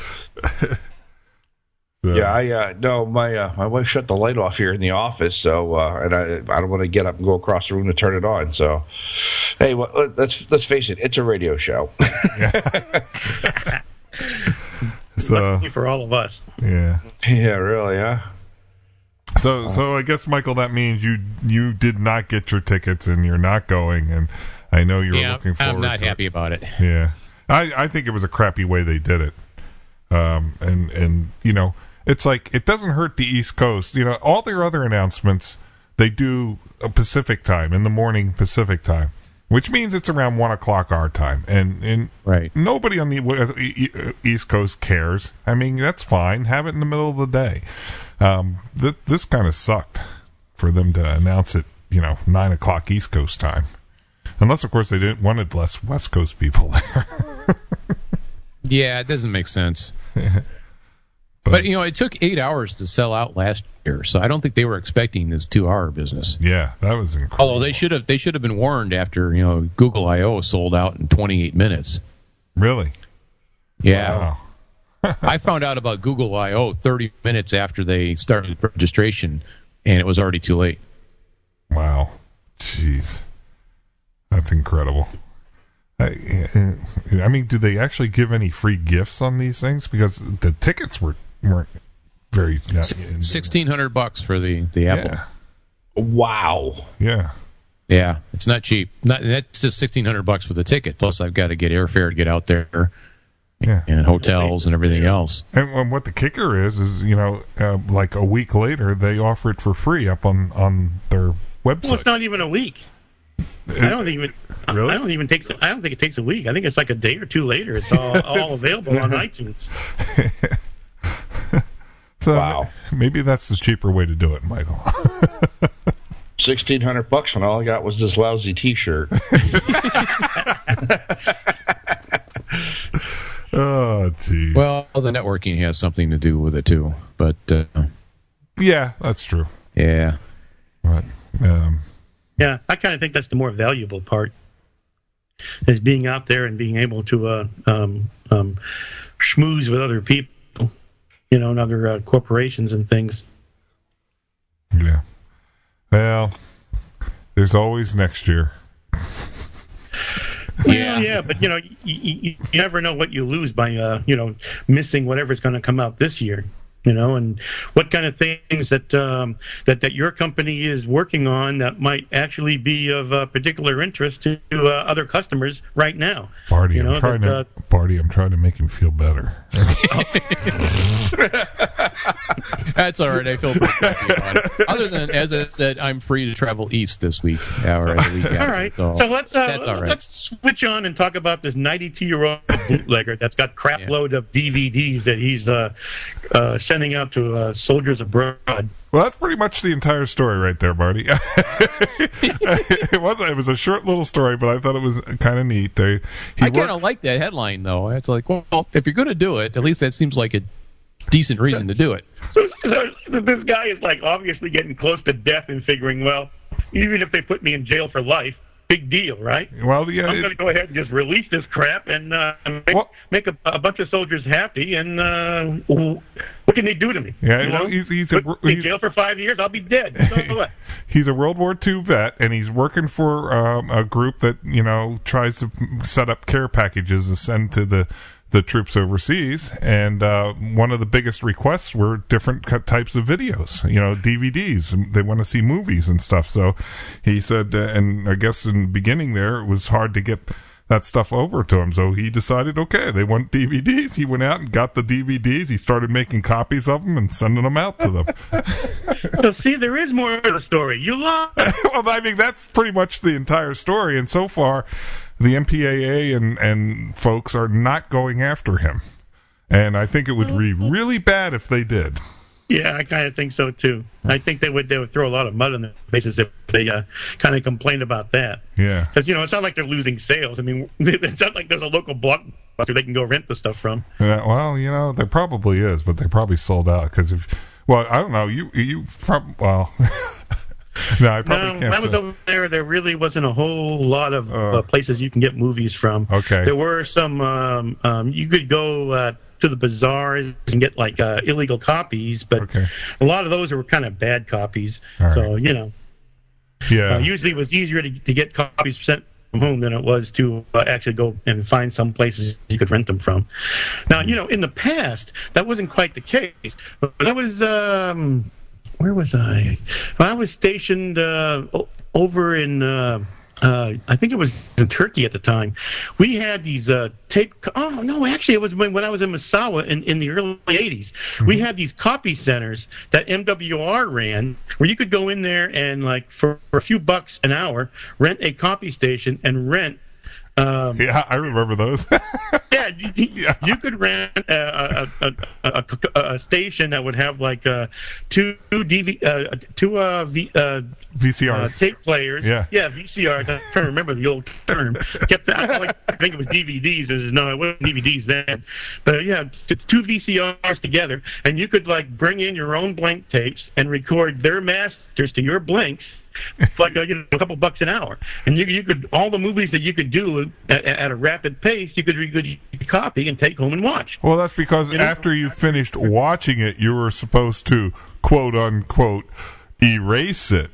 So. Yeah, I uh, no, my uh, my wife shut the light off here in the office, so uh, and I I don't want to get up and go across the room to turn it on. So, hey, well, let's let's face it, it's a radio show. So Lucky for all of us. yeah, Yeah, really, yeah. so so I guess Michael, that means you you did not get your tickets and you're not going, and I know you're Yeah, looking forward. I'm not to happy it. about it. Yeah, I I think it was a crappy way they did it. Um, and, and, you know, it's like, it doesn't hurt the East Coast. You know, all their other announcements, they do a Pacific time, in the morning Pacific time, which means it's around one o'clock our time. And, and Right. nobody on the East Coast cares. I mean, that's fine. Have it in the middle of the day. Um, th- this kind of sucked for them to announce it, you know, nine o'clock East Coast time. Unless, of course, they didn't wanted less West Coast people there. Yeah, it doesn't make sense. but, But, you know, it took eight hours to sell out last year, so I don't think they were expecting this two-hour business. yeah, that was incredible. Although they should have they should have been warned after, you know, Google I O sold out in twenty-eight minutes. Really? Yeah. Wow. I found out about Google I O thirty minutes after they started registration, and it was already too late. Wow. Jeez. That's incredible. I, I mean, do they actually give any free gifts on these things? Because the tickets were, weren't very... sixteen hundred bucks for the, the Apple. Yeah. Wow. Yeah. Yeah, it's not cheap. Not, that's just sixteen hundred bucks for the ticket. Plus, I've got to get airfare to get out there, Yeah. and hotels and everything else. And, and what the kicker is, is, you know, uh, like a week later, they offer it for free up on, on their website. Well, it's not even a week. I don't even. Really? I don't even take. I don't think it takes a week. I think it's like a day or two later. It's all, all available on iTunes. So Wow. maybe that's the cheaper way to do it, Michael. Sixteen hundred bucks when all I got was this lousy T-shirt. Oh, geez. Well, the networking has something to do with it too. But uh, Yeah, that's true. yeah, But, um, Yeah, I kind of think that's the more valuable part, is being out there and being able to uh, um, um, schmooze with other people, you know, and other uh, corporations and things. yeah. Well, there's always next year. Well, Yeah. yeah, but you know, you, you, you never know what you lose by uh, you know, missing whatever's going to come out this year. You know, and what kind of things that um, that that your company is working on that might actually be of uh, particular interest to uh, other customers right now. Barty, You know, I'm trying that, to Barty, I'm trying to make him feel better. that's all right. I feel pretty happy about it. Other than, as I said, I'm free to travel east this week, or the week after. All right, So, so let's uh, that's all right. let's switch on and talk about this ninety-two-year-old bootlegger that's got crap Yeah. load of D V Ds that he's uh, uh, sending out to uh, soldiers abroad. Well, that's pretty much the entire story right there, Barty. it was it was a short little story, but I thought it was kind of neat. They, he I kind of worked- like that headline, though. It's like, well, if you're going to do it, at least that seems like a decent reason to do it. So, so this guy is like obviously getting close to death and figuring, well, even if they put me in jail for life, big deal, right? Well, yeah, I'm it- going to go ahead and just release this crap and uh, make, Well- make a, a bunch of soldiers happy. And uh, what can they do to me? Yeah, You well, know? he's- he's a- Put me in he's- jail for five years. I'll be dead. So what? he's a World War Two vet, and he's working for um, a group that you know tries to set up care packages to send to the the troops overseas. And uh, one of the biggest requests were different cut types of videos, you know, D V Ds. They want to see movies and stuff. So he said, uh, and I guess in the beginning there, it was hard to get that stuff over to him. So he decided, okay, they want D V Ds. He went out and got the D V Ds. He started making copies of them and sending them out to them. So see, there is more to the story. You lost. Well, I mean, that's pretty much the entire story. And so far, the M P A A and, and folks are not going after him. And I think it would be really bad if they did. Yeah, I kind of think so too. I think they would they would throw a lot of mud in their faces if they uh, kind of complained about that. Yeah, because you know it's not like they're losing sales. I mean, it's not like there's a local blockbuster they can go rent the stuff from. Yeah, well, you know, there probably is, but they probably sold out because if. Well, I don't know. You you from well. No, I probably no, can't when I was say. over there, there really wasn't a whole lot of Oh. uh, places you can get movies from. Okay. There were some. Um, um, you could go uh, to the bazaars and get like uh, illegal copies, but Okay. a lot of those were kind of bad copies. All so right. you know, Yeah. uh, usually it was easier to, to get copies sent from home than it was to uh, actually go and find some places you could rent them from. Now, you know, in the past, that wasn't quite the case. But I was. Um, Where was I? I was stationed uh, o- over in, uh, uh, I think it was in Turkey at the time. We had these uh, tape. Co- oh no, actually, it was when, when I was in Massawa in, in the early eighties. Mm-hmm. We had these copy centers that M W R ran, where you could go in there and like for, for a few bucks an hour rent a copy station and rent. Um, Yeah, I remember those. yeah, you, Yeah. you could rent a, a, a, a, a, a station that would have like uh, two D V, uh, two uh, v, uh, V C Rs. uh, tape players. Yeah. yeah, V C Rs. I'm trying to remember the old term. Kept I, like, I think it was D V Ds. Is no, it wasn't D V Ds then. But yeah, it's two V C Rs together, and you could like bring in your own blank tapes and record their masters to your blanks. Like uh, you know, a couple bucks an hour, and you, you could all the movies that you could do at, at a rapid pace, you could, you could copy and take home and watch. Well, that's because You know? after you finished watching it, you were supposed to quote unquote erase it.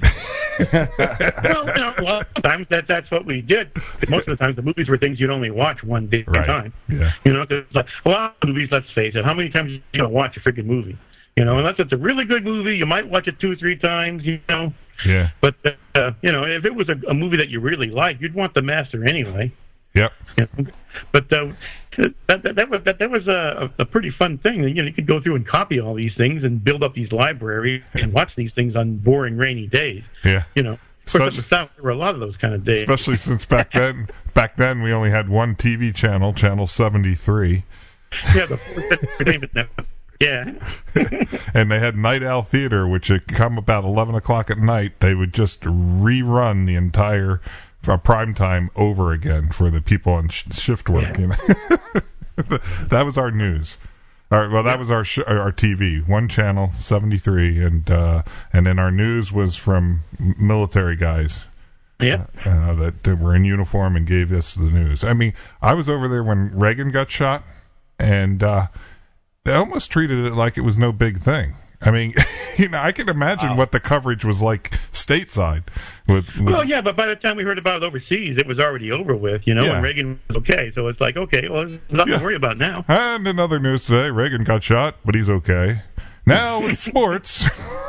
Well, you know, a lot of times that that's what we did. Most of the times, the movies were things you'd only watch one day at Right. a time. Yeah. You know, 'cause, like, a lot of movies. Let's face it. How many times are you gonna watch a freaking movie? You know, unless it's a really good movie, you might watch it two or three times. You know. Yeah. But uh, you know, if it was a, a movie that you really liked, you'd want the master anyway. Yep. You know? But uh, that, that that was that, that was a, a pretty fun thing. You know, you could go through and copy all these things and build up these libraries and watch these things on boring rainy days. Yeah. You know, of course, Especially- at the South, there were a lot of those kind of days. Especially since back then, back then we only had one T V channel, channel seventy-three, Yeah, the Fourth Entertainment Network. Yeah. and they had Night Owl Theater, which would come about eleven o'clock at night. They would just rerun the entire uh, prime time over again for the people on sh- shift work. Yeah. You know, that was our news. Our, well, that was our sh- our T V, one channel, seventy-three, and uh, and then our news was from military guys. Yeah. Uh, that, that were in uniform and gave us the news. I mean, I was over there when Reagan got shot, and uh, they almost treated it like it was no big thing. I mean, you know, I can imagine Wow. what the coverage was like stateside. With, with Well, yeah, but by the time we heard about it overseas, it was already over with, you know, Yeah. and Reagan was okay. So it's like, okay, well, there's nothing Yeah. to worry about now. And in other news today, Reagan got shot, but he's okay. Now with sports.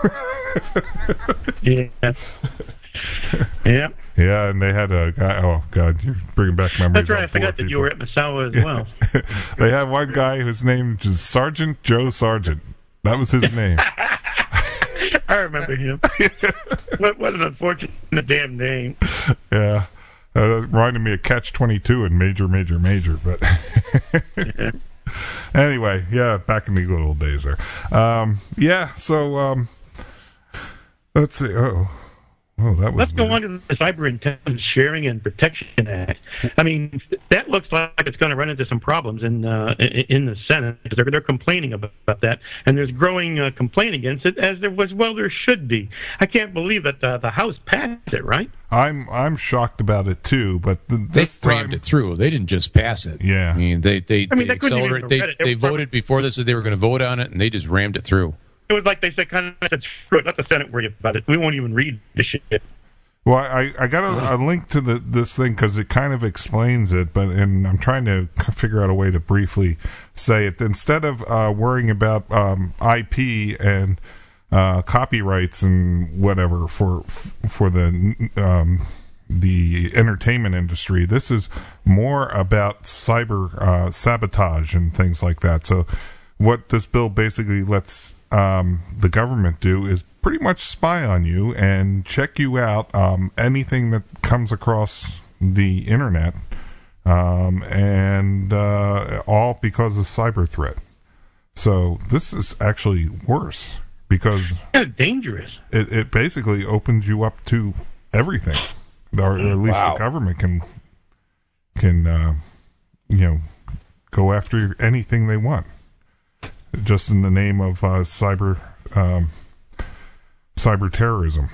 Yeah. Yeah. Yeah, and they had a guy. Oh God, you're bringing back memories. That's right. on I forgot poor that you people. were at Massawa as well. They had one guy whose name was Sergeant Joe Sargent. That was his name. I remember him. what, what an unfortunate damn name. Yeah. Uh, that reminded me of Catch twenty-two and Major, Major, Major. But Yeah. anyway, yeah, back in the good old days there. Um, yeah, so um, let's see. Oh, oh, that was Let's go weird. on to the Cyber Intelligence Sharing and Protection Act. I mean, that looks like it's going to run into some problems in uh, in the Senate because they're, they're complaining about, about that, and there's growing uh, complaint against it, as there was. Well, there should be. I can't believe that uh, the House passed it, right? I'm I'm shocked about it too, but th- They this rammed time, it through. They didn't just pass it. Yeah. I mean, they they, I mean, they they couldn't even accelerated. have They, read it. They they were- voted before this that they were going to vote on it, and they just rammed it through. It was like they said, kind of said, screw it, let the Senate worry about it. We won't even read the shit. well, I, I got a, a link to the this thing because it kind of explains it, but and I'm trying to c- figure out a way to briefly say it. Instead of uh, worrying about um, I P and uh, copyrights and whatever for for the um, the entertainment industry, this is more about cyber uh, sabotage and things like that. So, what this bill basically lets um, the government do is pretty much spy on you and check you out, um, anything that comes across the internet, um, and uh, all because of cyber threat. So this is actually worse, because it's dangerous. It, it basically opens you up to everything, or at least wow. the government can can uh, you know go after anything they want, just in the name of uh, cyber um, cyber terrorism.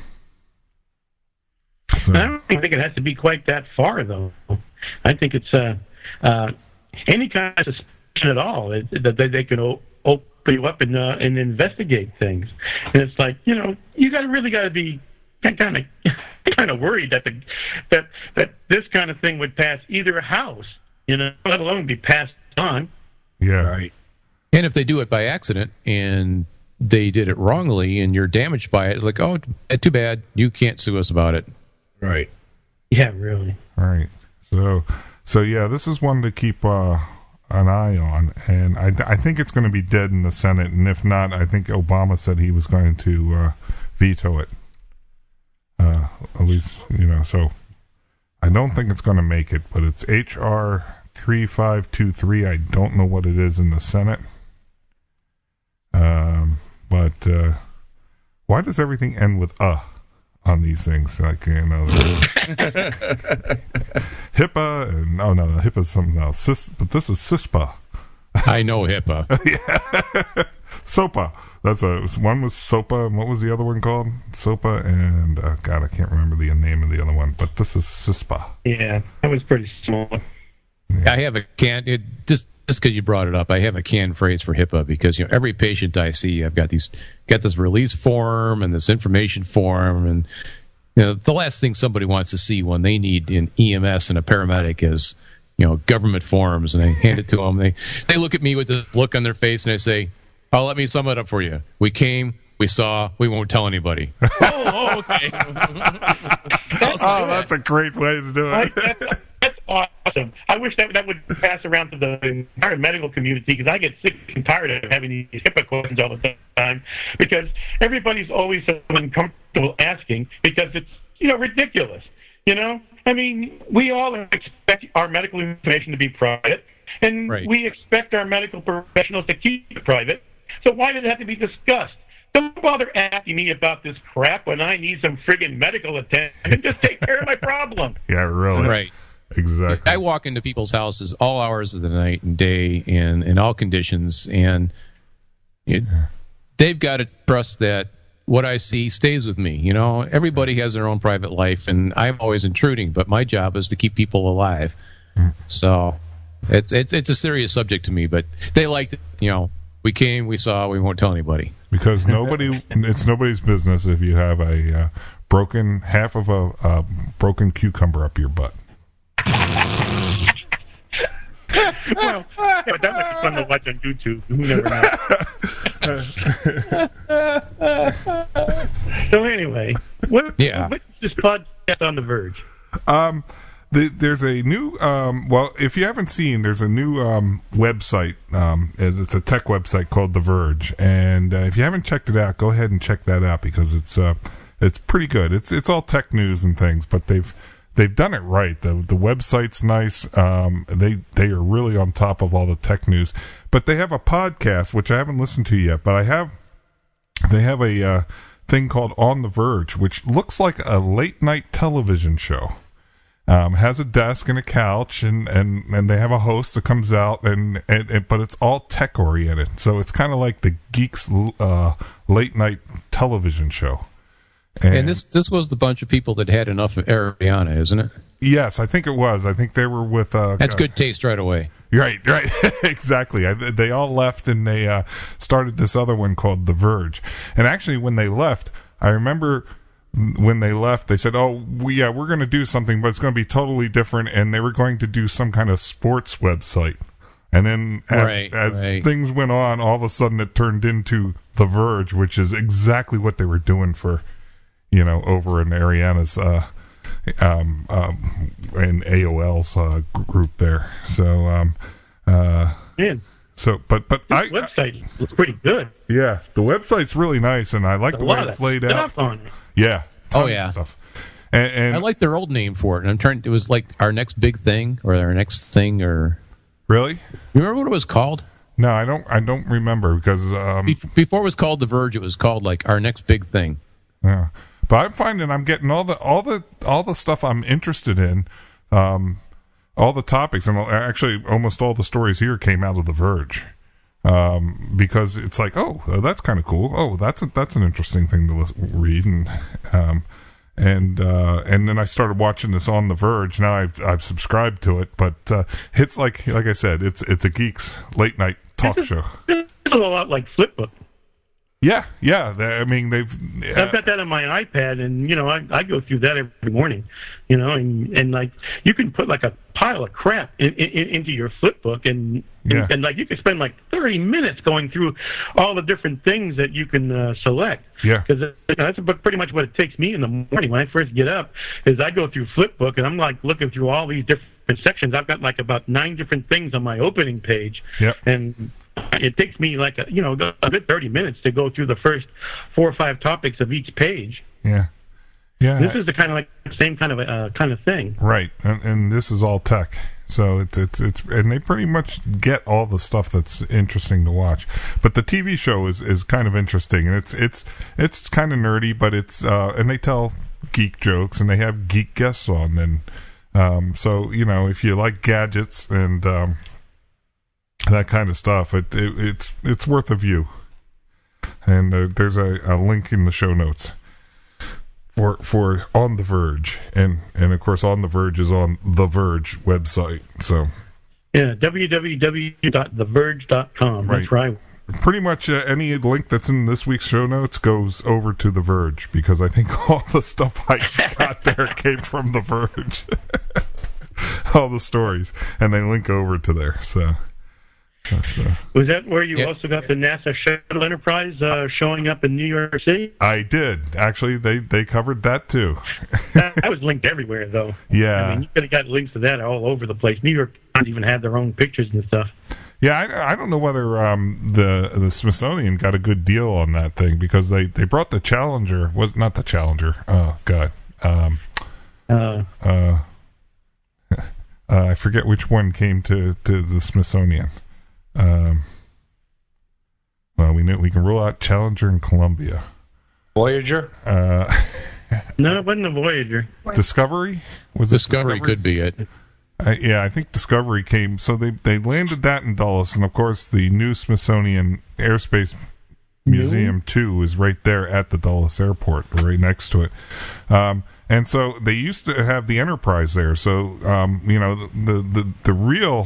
So. I don't think it has to be quite that far, though. I think it's uh, uh, any kind of suspicion at all that they, they can o- open you up and uh, and investigate things. And it's like, you know, you got really got to be kind of kind of worried that the that that this kind of thing would pass either house, you know, let alone be passed on. Yeah, right. And if they do it by accident and they did it wrongly and you're damaged by it, like, oh, too bad, you can't sue us about it. Right. Yeah, really. All right. So, so yeah, this is one to keep uh, an eye on, and I, I think it's going to be dead in the Senate, and if not, I think Obama said he was going to uh, veto it. Uh, at least, you know, so I don't think it's going to make it, but it's H R thirty-five twenty-three. I don't know what it is in the Senate. Um, but uh, why does everything end with "uh" on these things? Like, you know, HIPAA, and oh no, no, HIPAA is something else. Cis, but this is CISPA. I know HIPAA. Yeah, SOPA. That's a one was SOPA, and what was the other one called? SOPA, and uh, God, I can't remember the name of the other one. But this is CISPA. Yeah, that was pretty small. Yeah. I have a can. It, just just because you brought it up, I have a canned phrase for HIPAA because, you know, every patient I see, I've got these got this release form and this information form, and you know, the last thing somebody wants to see when they need an E M S and a paramedic is, you know, government forms, and I hand it to them. They they look at me with the look on their face, and I say, "Oh, let me sum it up for you. We came, we saw, we won't tell anybody." oh, oh, okay. that's oh, that's a great way to do it. That's, that's awesome. I wish that that would pass around to the entire medical community, because I get sick and tired of having these HIPAA questions all the time, because everybody's always so uncomfortable asking, because it's, you know, ridiculous. You know, I mean, we all expect our medical information to be private, and right. we expect our medical professionals to keep it private. So why does it have to be discussed? Don't bother asking me about this crap when I need some friggin' medical attention. Just take care of my problem. Yeah, really. Right. Exactly. I walk into people's houses all hours of the night and day, and in all conditions, and it, they've got to trust that what I see stays with me. You know, everybody has their own private life, and I'm always intruding, but my job is to keep people alive. Mm. So it's, it's it's a serious subject to me, but they like, you know, we came, we saw, we won't tell anybody. Because nobody, it's nobody's business if you have a uh, broken, half of a uh, broken cucumber up your butt. Well, yeah, but that might be fun to watch on YouTube. Who never knows? So anyway, what, yeah. what's this podcast on The Verge? Um, the, there's a new, um, well, if you haven't seen, there's a new um, website. Um, it's a tech website called The Verge, and uh, if you haven't checked it out, go ahead and check that out, because it's uh, it's pretty good. It's it's all tech news and things, but they've They've done it right. The the website's nice. Um, they they are really on top of all the tech news. But they have a podcast, which I haven't listened to yet, but I have. They have a uh, thing called On the Verge, which looks like a late night television show. Um, has a desk and a couch, and, and, and they have a host that comes out, and, and, and but it's all tech oriented. So it's kind of like the Geeks uh, late night television show. And, and this this was the bunch of people that had enough of Ariana, isn't it? Yes, I think it was. I think they were with... Uh, That's good taste right away. Right, right. Exactly. I, they all left, and they uh, started this other one called The Verge. And actually, when they left, I remember when they left, they said, oh, we, yeah, we're going to do something, but it's going to be totally different, and they were going to do some kind of sports website. And then as, right, as right. things went on, all of a sudden it turned into The Verge, which is exactly what they were doing for... you know, over in Ariana's, uh, um, um, in A O L's, uh, group there. So, um, uh, Man, so, but, but this I, website looks pretty good. Yeah, the website's really nice, and I like There's the way it's laid out. On it. Yeah. Oh, yeah. Stuff. And, and I like their old name for it, and I'm trying, it was like our next big thing, or our next thing, or. Really? You remember what it was called? No, I don't. I don't remember because um, before it was called The Verge, it was called like Our Next Big Thing. Yeah, but I'm finding I'm getting all the all the all the stuff I'm interested in, um, all the topics, and actually almost all the stories here came out of The Verge, um, because it's like, oh, that's kind of cool. Oh, that's a, that's an interesting thing to listen, read, and um, and uh, and then I started watching this on The Verge. Now I've I've subscribed to it, but uh, it's like like I said, it's it's a geeks late night talk show. It's a lot like Flipbook. Yeah, yeah. They, I mean, they've. Uh, I've got that on my iPad, and you know, I, I go through that every morning. You know, and and like you can put like a pile of crap in, in, into your Flipbook, and, yeah. and and like you can spend like thirty minutes going through all the different things that you can uh, select. Yeah, because that's pretty much what it takes me in the morning when I first get up. Is I go through Flipbook, and I'm like looking through all these different sections. I've got like about nine different things on my opening page. Yeah, and it takes me like a, you know a good thirty minutes to go through the first four or five topics of each page. Yeah, yeah. This is the kind of like same kind of uh, kind of thing, right? And, and this is all tech, so it's it's it's and they pretty much get all the stuff that's interesting to watch. But the T V show is, is kind of interesting, and it's it's it's kind of nerdy, but it's uh, and they tell geek jokes, and they have geek guests on, and um, so you know if you like gadgets and um, that kind of stuff, it, it it's it's worth a view. And uh, there's a, a link in the show notes for for On the Verge, and and of course On the Verge is on the Verge website. So yeah, w w w dot the verge dot com. Right. That's right. Pretty much uh, any link that's in this week's show notes goes over to the Verge, because I think all the stuff I got there came from the Verge. All the stories, and they link over to there. So. Uh, Was that where you yeah. also got the NASA Shuttle Enterprise uh, showing up in New York City? I did. Actually, they, they covered that, too. that, that was linked everywhere, though. Yeah. I mean, you could have got links to that all over the place. New York Times even had their own pictures and stuff. Yeah, I, I don't know whether um, the the Smithsonian got a good deal on that thing, because they, they brought the Challenger. Was not the Challenger. Oh, God. Um, uh, uh, uh, I forget which one came to, to the Smithsonian. Um, well, we know we can rule out Challenger and Columbia. Voyager? Uh, no, it wasn't a Voyager. Discovery? Was it Discovery, Discovery? could be it. Uh, yeah, I think Discovery came. So they they landed that in Dulles, and of course the new Smithsonian Airspace Museum mm-hmm. two is right there at the Dulles Airport, right next to it. Um, and so they used to have the Enterprise there. So um, you know the the the, the real.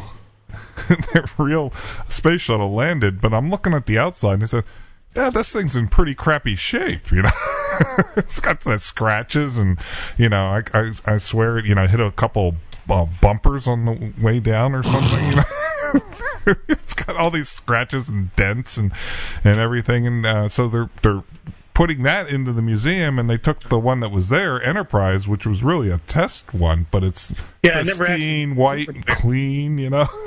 the real space shuttle landed, but I'm looking at the outside and I said, yeah, this thing's in pretty crappy shape, you know. It's got the scratches, and you know, I I, I swear it, you know, hit a couple uh, bumpers on the way down or something, you know. It's got all these scratches and dents and and everything, and uh, so they're they're putting that into the museum, and they took the one that was there, Enterprise, which was really a test one, but it's yeah, pristine, had- white, and clean, you know.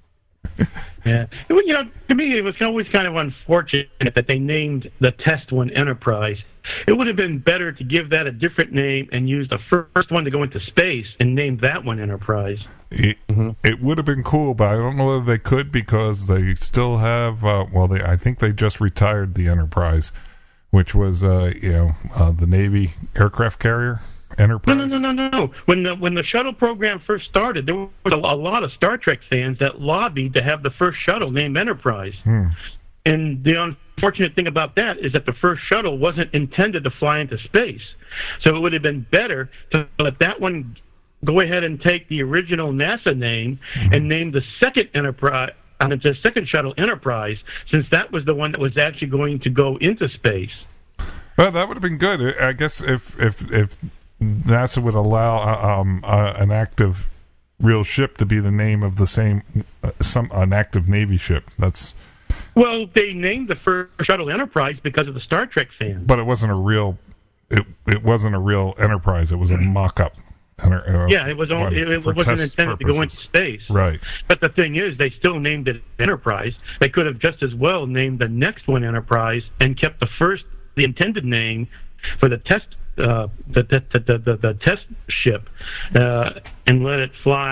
Yeah, it was, you know, to me, it was always kind of unfortunate that they named the test one Enterprise. It would have been better to give that a different name and use the first one to go into space and name that one Enterprise. It, mm-hmm. it would have been cool, but I don't know whether they could, because they still have. Uh, well, they I think they just retired the Enterprise, which was uh, you know uh, the Navy aircraft carrier. Enterprise. No, no, no, no, no. When the when the shuttle program first started, there was a, a lot of Star Trek fans that lobbied to have the first shuttle named Enterprise. Hmm. And the unfortunate thing about that is that the first shuttle wasn't intended to fly into space. So it would have been better to let that one go ahead and take the original NASA name mm-hmm. and name the second Enterprise, uh, the second shuttle Enterprise, since that was the one that was actually going to go into space. Well, that would have been good. I guess if if if NASA would allow uh, um, uh, an active real ship to be the name of the same uh, some an active Navy ship. That's well, they named the first shuttle Enterprise because of the Star Trek fans. But it wasn't a real it it wasn't a real Enterprise. It was a mock-up. Uh, yeah, it was only, it, it wasn't intended purposes. to go into space. Right. But the thing is, they still named it Enterprise. They could have just as well named the next one Enterprise and kept the first, the intended name for the test. Uh, the, the, the, the, the test ship uh, and let it fly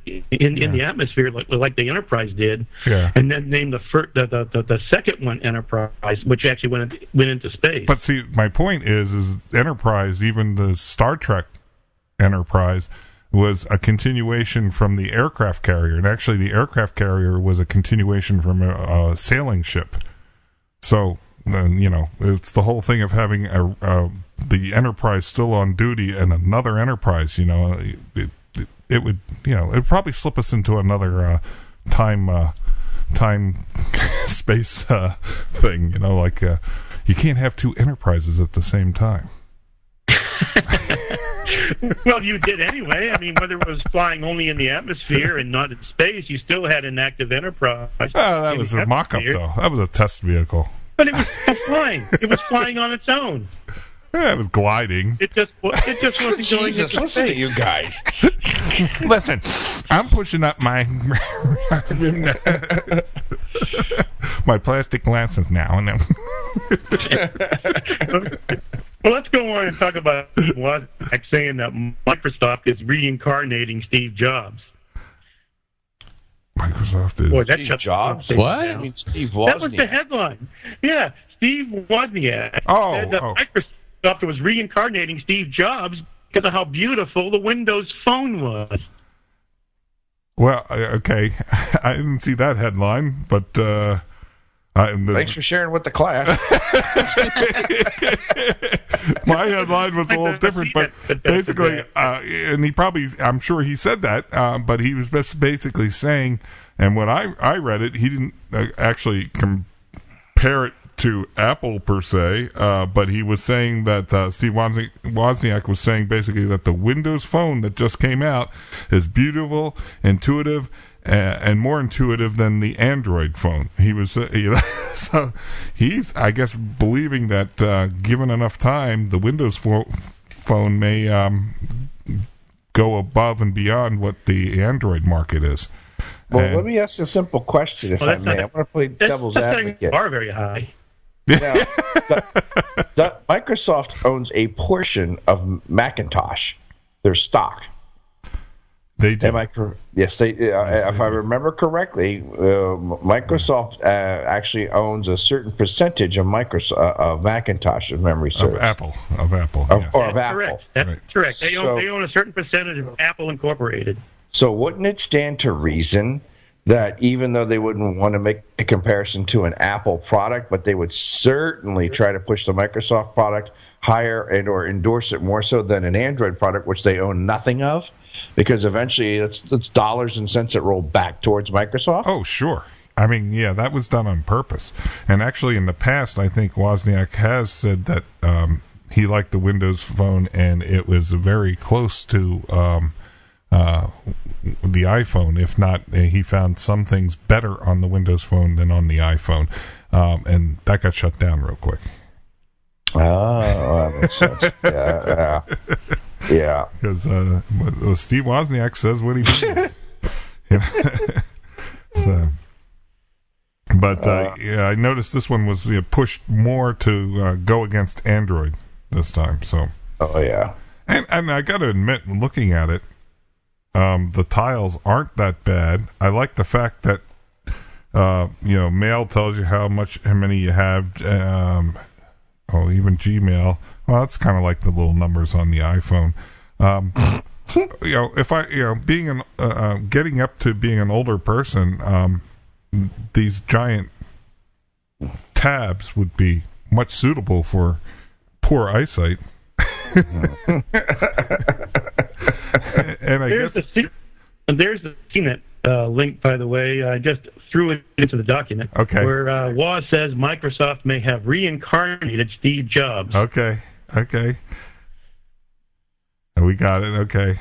in, yeah. in the atmosphere like, like the Enterprise did, yeah. and then named the, first, the, the the the second one Enterprise, which actually went into, went into space. But see, my point is, is Enterprise, even the Star Trek Enterprise, was a continuation from the aircraft carrier, and actually the aircraft carrier was a continuation from a, a sailing ship. So, uh, you know, it's the whole thing of having a, a the Enterprise still on duty and another Enterprise. You know, it it, it would you know it would probably slip us into another uh, time uh, time space uh, thing. You know, like uh, you can't have two Enterprises at the same time. Well, you did anyway. I mean, whether it was flying only in the atmosphere and not in space, you still had an active Enterprise. Oh, that was a mock-up, though. That was a test vehicle. But it was flying. It was flying on its own. Yeah, it was gliding. It just it just wasn't going Jesus, into listen space. to you guys. Listen, I'm pushing up my my plastic glasses now. And Well, let's go on and talk about Steve Wozniak saying that Microsoft is reincarnating Steve Jobs. Microsoft is. Boy, that Steve shut Jobs? the What? I mean, Steve Wozniak. That was the headline. Yeah, Steve Wozniak Oh, said that oh. Microsoft was reincarnating Steve Jobs because of how beautiful the Windows Phone was. Well, uh, okay. I didn't see that headline, but uh, I, the, Thanks for sharing with the class. my headline was a little different, but basically, uh, and he probably, I'm sure he said that, uh, but he was bas- basically saying, and when I, I read it, he didn't uh, actually compare it to Apple per se, uh, but he was saying that uh, Steve Wozniak, Wozniak was saying basically that the Windows Phone that just came out is beautiful, intuitive, uh, and more intuitive than the Android phone. He was, uh, you know, so he's, I guess, believing that uh, given enough time, the Windows fo- phone may um, go above and beyond what the Android market is. Well, And- let me ask you a simple question, if Well, I that's may. not- I'm going to play That's, devil's that's setting advocate. the bar very high. Now, the, the, Microsoft owns a portion of Macintosh, their stock. They do. Am I cor- yes, they. Uh, Yes, if they I do. remember correctly, uh, Microsoft uh, actually owns a certain percentage of Microsoft uh, of Macintosh, if memory serves. Of Apple. Of Apple. Of- yes. or of That's Apple. correct. That's Right. correct. They own, So- they own a certain percentage of Apple Incorporated. So wouldn't it stand to reason that even though they wouldn't want to make a comparison to an Apple product, but they would certainly try to push the Microsoft product higher and or endorse it more so than an Android product, which they own nothing of? Because eventually it's, it's dollars and cents that roll back towards Microsoft. Oh, sure. I mean, yeah, that was done on purpose. And actually, in the past, I think Wozniak has said that um, he liked the Windows Phone, and it was very close to um, uh, the iPhone. If not, uh, he found some things better on the Windows Phone than on the iPhone. Um, and that got shut down real quick. Oh, that makes sense. Yeah, yeah. Yeah. Because uh, well, Steve Wozniak says what he means. You know? So, but uh, Uh, yeah, I noticed this one was uh, pushed more to uh, go against Android this time. So, Oh, yeah. and and I got to admit, looking at it, um, the tiles aren't that bad. I like the fact that uh, you know, Mail tells you how much, how many you have. Um, oh, even Gmail. Well, that's kind of like the little numbers on the iPhone. Um, you know, if I, you know, being an, uh, uh, getting up to being an older person, um, these giant tabs would be much suitable for poor eyesight. And I There's guess, the C- there's the C net uh, link, by the way. I just threw it into the document. Okay. Where uh, Woz says Microsoft may have reincarnated Steve Jobs. okay, okay, we got it. Okay.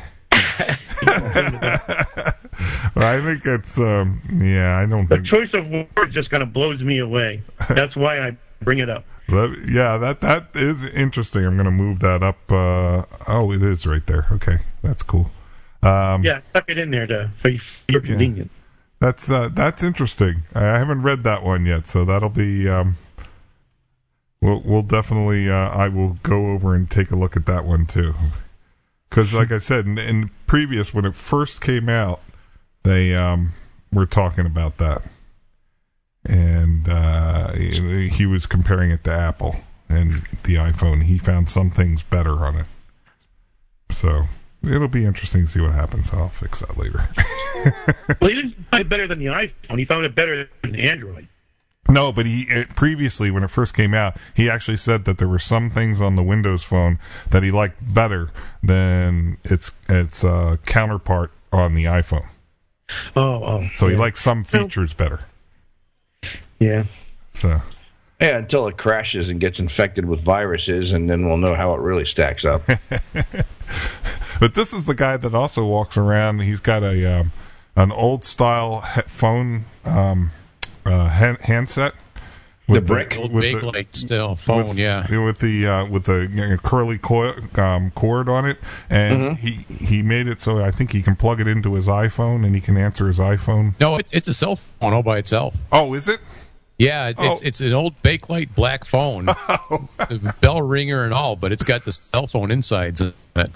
Well, I think it's, um, yeah, I don't The think. choice of words just kind of blows me away. That's why I bring it up. That, yeah, that that is interesting. I'm going to move that up. Uh, oh, it is right there. Okay, that's cool. Um, Yeah, tuck it in there to for your convenience. That's uh, that's interesting. I haven't read that one yet, so that'll be. Um, we'll we'll definitely. Uh, I will go over and take a look at that one too, because like I said, in, in previous when it first came out, they um, were talking about that, and uh, he, he was comparing it to Apple and the iPhone. He found some things better on it, so it'll be interesting to see what happens. I'll fix that later. Well, he didn't find it better than the iPhone. He found it better than the Android. No, but he it, previously, when it first came out, he actually said that there were some things on the Windows Phone that he liked better than its its uh, counterpart on the iPhone. Oh, oh. So yeah. he likes some features better. Yeah. So. Yeah, until it crashes and gets infected with viruses, and then we'll know how it really stacks up. But this is the guy that also walks around. He's got a um, an old style he- phone. Um, Uh, hand, handset, with the brick, old with Bakelite the, still phone, with, yeah, with the uh, with the you know, curly coil, um, cord on it, and Mm-hmm. he he made it so I think he can plug it into his iPhone and he can answer his iPhone. No, it's it's a cell phone all by itself. Oh, is it? Yeah, it, Oh. it's it's an old Bakelite black phone, Oh. bell ringer and all, but it's got the cell phone insides in it.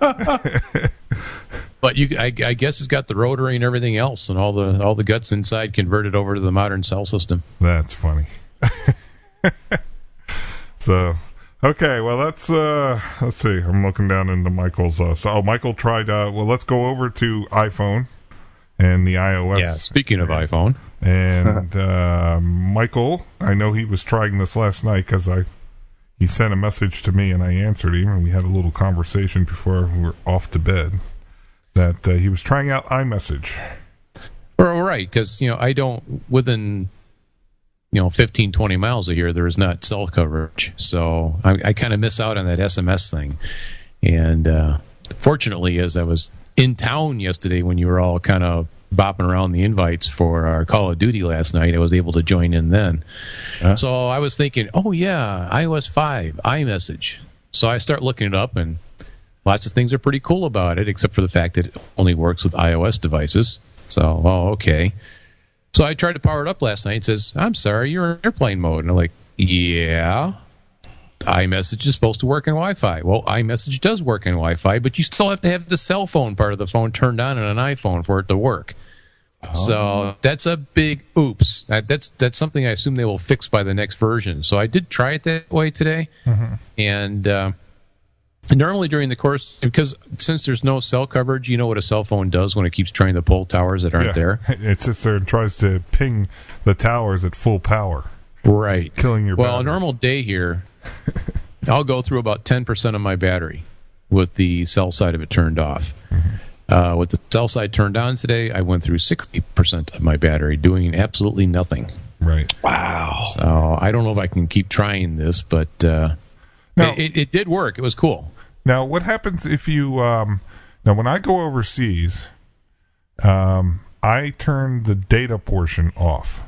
But you, I, I guess it's got the rotary and everything else, and all the all the guts inside converted over to the modern cell system. That's funny. So, okay, well, let's uh, let's see. I'm looking down into Michael's. Uh, so, oh, Michael tried. Uh, well, let's go over to iPhone and the iOS. Yeah. Speaking of iPhone, And uh, Michael, I know he was trying this last night because I he sent a message to me and I answered him, and we had a little conversation before we were off to bed. That uh, he was trying out iMessage. well, right? Because you know, I don't within you know fifteen, twenty miles of here, there is not cell coverage, so I, I kind of miss out on that S M S thing. And uh, fortunately, as I was in town yesterday when you were all kind of bopping around the invites for our Call of Duty last night, I was able to join in then. Uh-huh. So I was thinking, oh yeah, iOS five, iMessage. So I start looking it up, and lots of things are pretty cool about it, except for the fact that it only works with iOS devices. So, oh, okay. So I tried to power it up last night. It says, I'm sorry, you're in airplane mode. And I'm like, yeah, iMessage is supposed to work in Wi-Fi. Well, iMessage does work in Wi-Fi, but you still have to have the cell phone part of the phone turned on on an iPhone for it to work. Oh. So that's a big oops. That, that's that's something I assume they will fix by the next version. So I did try it that way today. Mm-hmm. And uh, normally during the course, because since there's no cell coverage, you know what a cell phone does when it keeps trying to pull towers that aren't Yeah. there? It sits there and tries to ping the towers at full power. Right. Killing your Well, battery. a normal day here, I'll go through about ten percent of my battery with the cell side of it turned off. Mm-hmm. Uh, with the cell side turned on today, I went through sixty percent of my battery doing absolutely nothing. Right. Wow. So I don't know if I can keep trying this, but uh, Now- it, it, it did work. It was cool. Now, what happens if you... Um, now, when I go overseas, um, I turn the data portion off.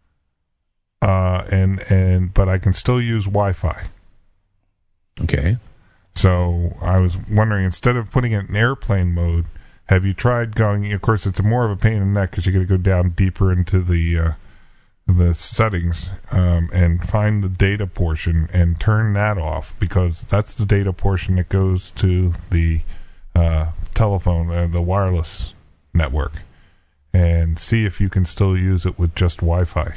Uh, and, and but I can still use Wi-Fi. Okay. So I was wondering, instead of putting it in airplane mode, have you tried going... Of course, it's more of a pain in the neck because you got to go down deeper into the... Uh, the settings um, and find the data portion and turn that off, because that's the data portion that goes to the uh, telephone, uh, the wireless network, and see if you can still use it with just Wi-Fi.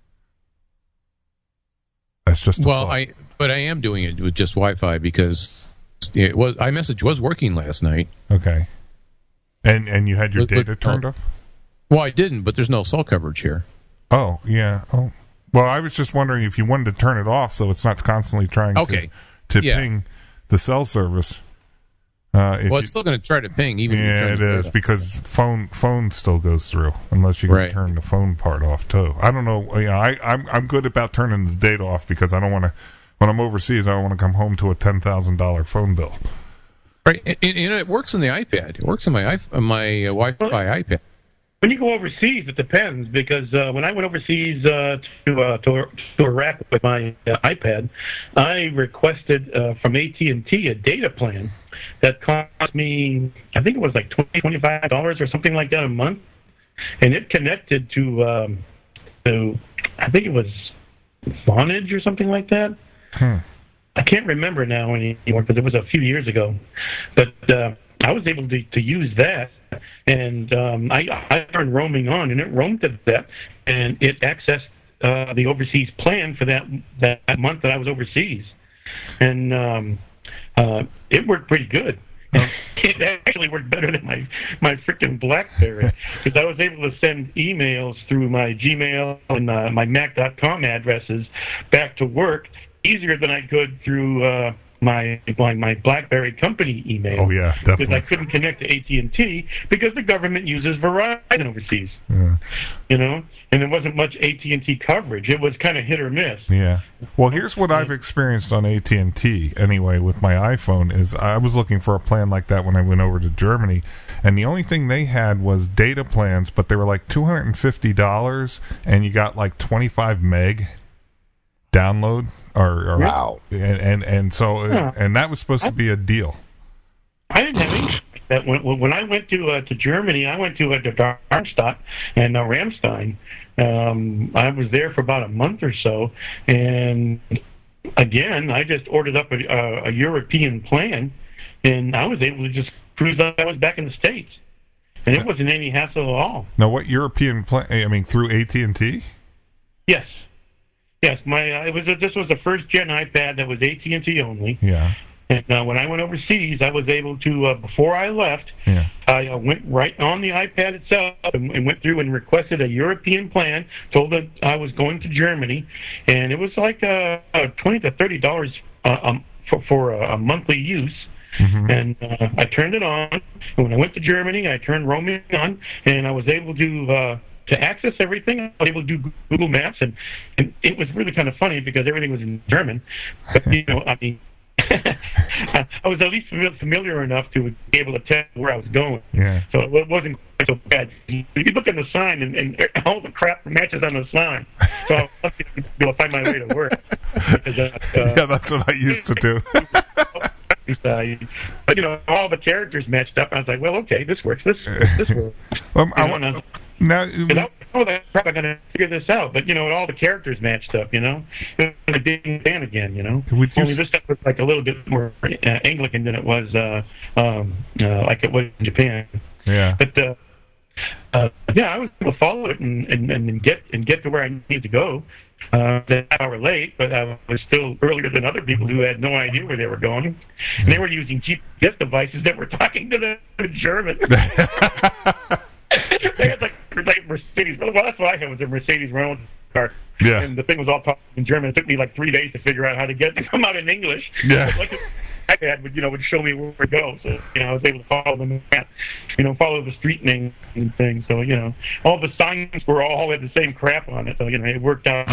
That's just a Well, thought. I but I am doing it with just Wi-Fi because it was iMessage was working last night. Okay. And and you had your With- data with- turned oh. off? Well, I didn't, but there's no cell coverage here. Oh, yeah. Oh, well, I was just wondering if you wanted to turn it off so it's not constantly trying Okay. to, to Yeah. ping the cell service. Uh, if Well, you- it's still going to try to ping, even if you yeah, turn it the is data. because phone phone still goes through unless you can Right. turn the phone part off too. I don't know. You know, I I'm I'm good about turning the data off because I don't want to. When I'm overseas, I don't want to come home to a ten thousand dollar phone bill. Right, and, and it works on the iPad. It works on my iP- on my uh, Wi-Fi iPad. When you go overseas, it depends, because uh, when I went overseas uh, to, uh, to to Iraq with my uh, iPad, I requested uh, from A T and T a data plan that cost me, I think it was like twenty dollars, twenty-five dollars or something like that a month, and it connected to, um, to I think it was Vonage or something like that. Hmm. I can't remember now anymore, because it was a few years ago. But uh, I was able to, to use that, and um, I, I turned roaming on, and it roamed to that, and it accessed uh, the overseas plan for that, that that month that I was overseas, and um, uh, it worked pretty good. It actually worked better than my my freaking BlackBerry, because I was able to send emails through my Gmail and uh, my Mac dot com addresses back to work easier than I could through uh, my, my my BlackBerry company email. Oh yeah, definitely. Because I couldn't connect to A T and T because the government uses Verizon overseas. Yeah. You know, and there wasn't much A T and T coverage. It was kind of hit or miss. Yeah. Well, here's what I've experienced on A T and T anyway with my iPhone is I was looking for a plan like that when I went over to Germany, and the only thing they had was data plans, but they were like two hundred fifty dollars, and you got like twenty-five meg download or, or wow, and and, and so Yeah. and that was supposed to be a deal. I didn't have any. That when, when I went to uh, to Germany, I went to uh, to Darmstadt and uh, Ramstein. Um, I was there for about a month or so, and again, I just ordered up a, a, a European plan, and I was able to just cruise like I was back in the States, and it wasn't any hassle at all. Now, what European plan? I mean, through A T and T? Yes, yes. My uh, it was a, this was the first gen iPad that was A T and T only. Yeah. And uh, when I went overseas, I was able to, uh, before I left, Yeah. I uh, went right on the iPad itself and, and went through and requested a European plan, told that I was going to Germany, and it was like uh, uh, twenty to thirty dollars uh, um, for, for a, a monthly use. Mm-hmm. And uh, I turned it on, and when I went to Germany, I turned roaming on, and I was able to... Uh, to access everything, I was able to do Google Maps, and, and it was really kind of funny because everything was in German. But, you know, I mean, I was at least familiar enough to be able to tell where I was going. Yeah. So it wasn't quite so bad. You look at the sign, and, and all the crap matches on the sign. So I was lucky to be able to find my way to work. Because, uh, yeah, that's what I used to do. But, you know, all the characters matched up, and I was like, well, okay, this works. This, this works. Um, I, you know, now, I, oh, that crap! I'm gonna figure this out. But you know, all the characters matched up. You know, it was a big fan again. You know, With only you, this stuff was like a little bit more uh, Anglican than it was, uh, um, uh, like it was in Japan. yeah. But uh, uh, yeah, I was able to follow it and, and, and get and get to where I needed to go. Uh, an hour late, but I was still earlier than other people who had no idea where they were going. And they were using G P S devices that were talking to the, the German. They had like, like Mercedes. Well, that's what I had was a Mercedes Renault car. Yeah. And the thing was all talking in German. It took me like three days to figure out how to get it to come out in English. Yeah. Like the iPad would, you know, would show me where to go. So, you know, I was able to follow the map, you know, follow the street name and things. So, you know, all the signs were all had the same crap on it. So, you know, it worked out.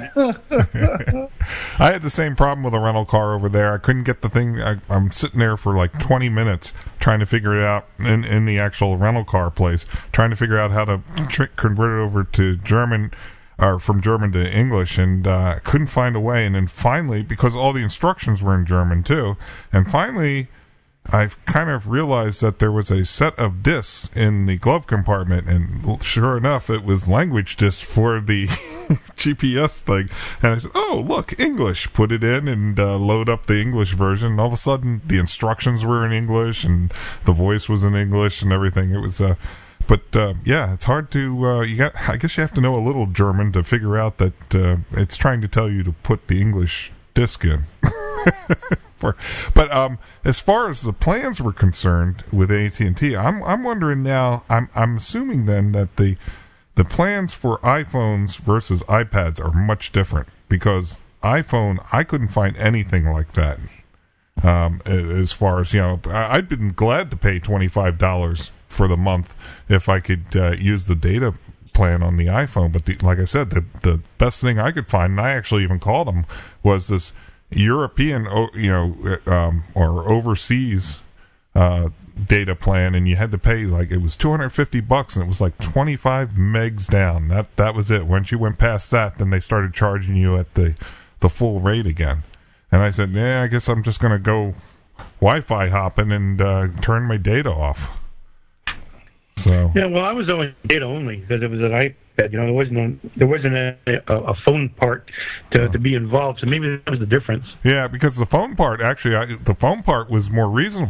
I had the same problem with a rental car over there. I couldn't get the thing. I, I'm sitting there for like twenty minutes trying to figure it out in, in the actual rental car place, trying to figure out how to tr- convert it over to German, or from German to English, and uh, couldn't find a way. And then finally, because all the instructions were in German too, and finally I've kind of realized that there was a set of discs in the glove compartment, and sure enough, it was language discs for the G P S thing. And I said, oh, look, English. Put it in and uh, load up the English version. And all of a sudden, the instructions were in English, and the voice was in English and everything. It was... Uh, But uh, yeah, it's hard to. Uh, you got. I guess you have to know a little German to figure out that uh, it's trying to tell you to put the English disc in. For, but um, as far as the plans were concerned with A T and T, I'm I'm wondering now. I'm I'm assuming then that the the plans for iPhones versus iPads are much different, because iPhone, I couldn't find anything like that. Um, as far as, you know, I'd been glad to pay twenty-five dollars for the month if I could uh, use the data plan on the iPhone. But the, like I said, the the best thing I could find, and I actually even called them, was this European, you know, um, or overseas uh, data plan, and you had to pay like, it was two hundred fifty bucks, and it was like twenty-five megs down. That that was it. Once you went past that, then they started charging you at the the full rate again. And I said, yeah, I guess I'm just going to go Wi-Fi hopping and uh, turn my data off. So yeah, well, I was only data only because it was an iPad. You know, there wasn't a, there wasn't a, a, a phone part to, oh. to be involved. So maybe that was the difference. Yeah, because the phone part, actually, I, the phone part was more reasonable.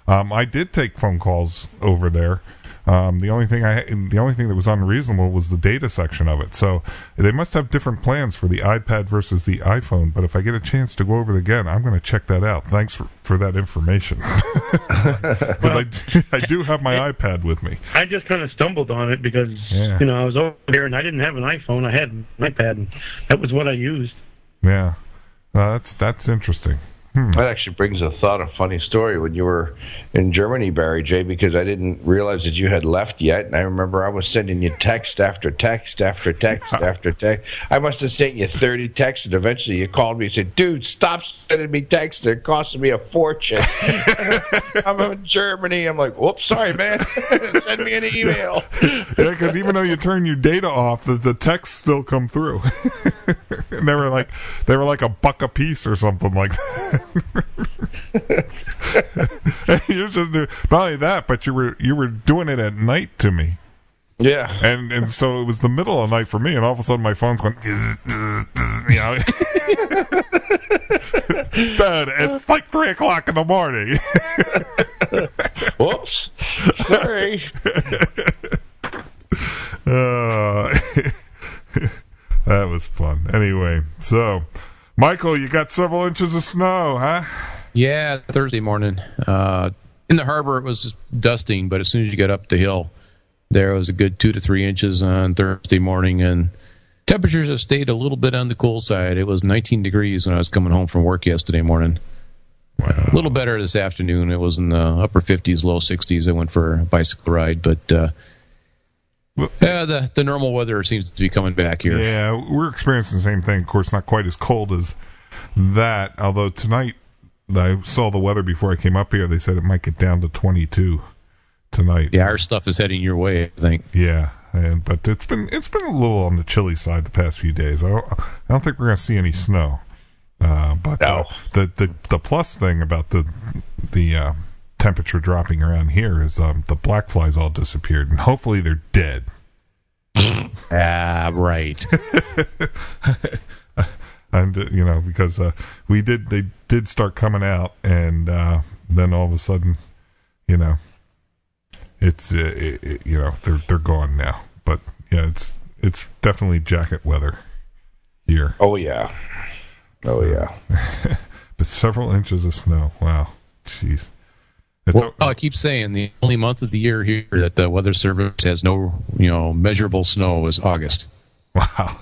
Um, I did take phone calls over there. Um, the only thing I the only thing that was unreasonable was the data section of it. So they must have different plans for the iPad versus the iPhone. But if I get a chance to go over it again, I'm going to check that out. Thanks for, for that information. Because well, I, I do have my iPad with me. I just kind of stumbled on it because yeah. you know I was over there and I didn't have an iPhone. I had an iPad, and that was what I used. Yeah, uh, that's that's interesting. Hmm. That actually brings a thought, a funny story when you were in Germany, Barry J, because I didn't realize that you had left yet. And I remember I was sending you text after text after text after text. I must have sent you thirty texts, and eventually you called me and said, dude, stop sending me texts. They're costing me a fortune. I'm in Germany. I'm like, whoops, sorry, man. Send me an email. Yeah, because even though you turn your data off, the, the texts still come through. And they were like they were like a buck a piece or something like that. You're just not only that, but you were you were doing it at night to me. Yeah, and and so it was the middle of the night for me, and all of a sudden my phone's going, you know, Dad, it's like three o'clock in the morning. Whoops, sorry. Uh, that was fun. Anyway, so. Michael, you got several inches of snow, huh? Yeah, Thursday morning. Uh, in the harbor, it was just dusting, but as soon as you get up the hill, there was a good two to three inches on Thursday morning, and temperatures have stayed a little bit on the cool side. It was nineteen degrees when I was coming home from work yesterday morning. Wow. A little better this afternoon. It was in the upper fifties, low sixties. I went for a bicycle ride, but uh, yeah, the the normal weather seems to be coming back here. Yeah, we're experiencing the same thing. Of course, not quite as cold as that. Although tonight, I saw the weather before I came up here. They said it might get down to twenty-two tonight. Yeah, our stuff is heading your way, I think. Yeah, and but it's been it's been a little on the chilly side the past few days. I don't, I don't think we're going to see any snow. Uh, but no. uh, the the the plus thing about the the uh, temperature dropping around here is um, the black flies all disappeared, and hopefully they're dead. Ah, right. And uh, you know, because uh, we did, they did start coming out, and uh, then all of a sudden, you know, it's uh, it, it, you know they're they're gone now. But yeah, it's it's definitely jacket weather here. Oh yeah, oh so, yeah. But several inches of snow. Wow, jeez. It's well, a- I keep saying the only month of the year here that the Weather Service has no, you know, measurable snow is August. Wow.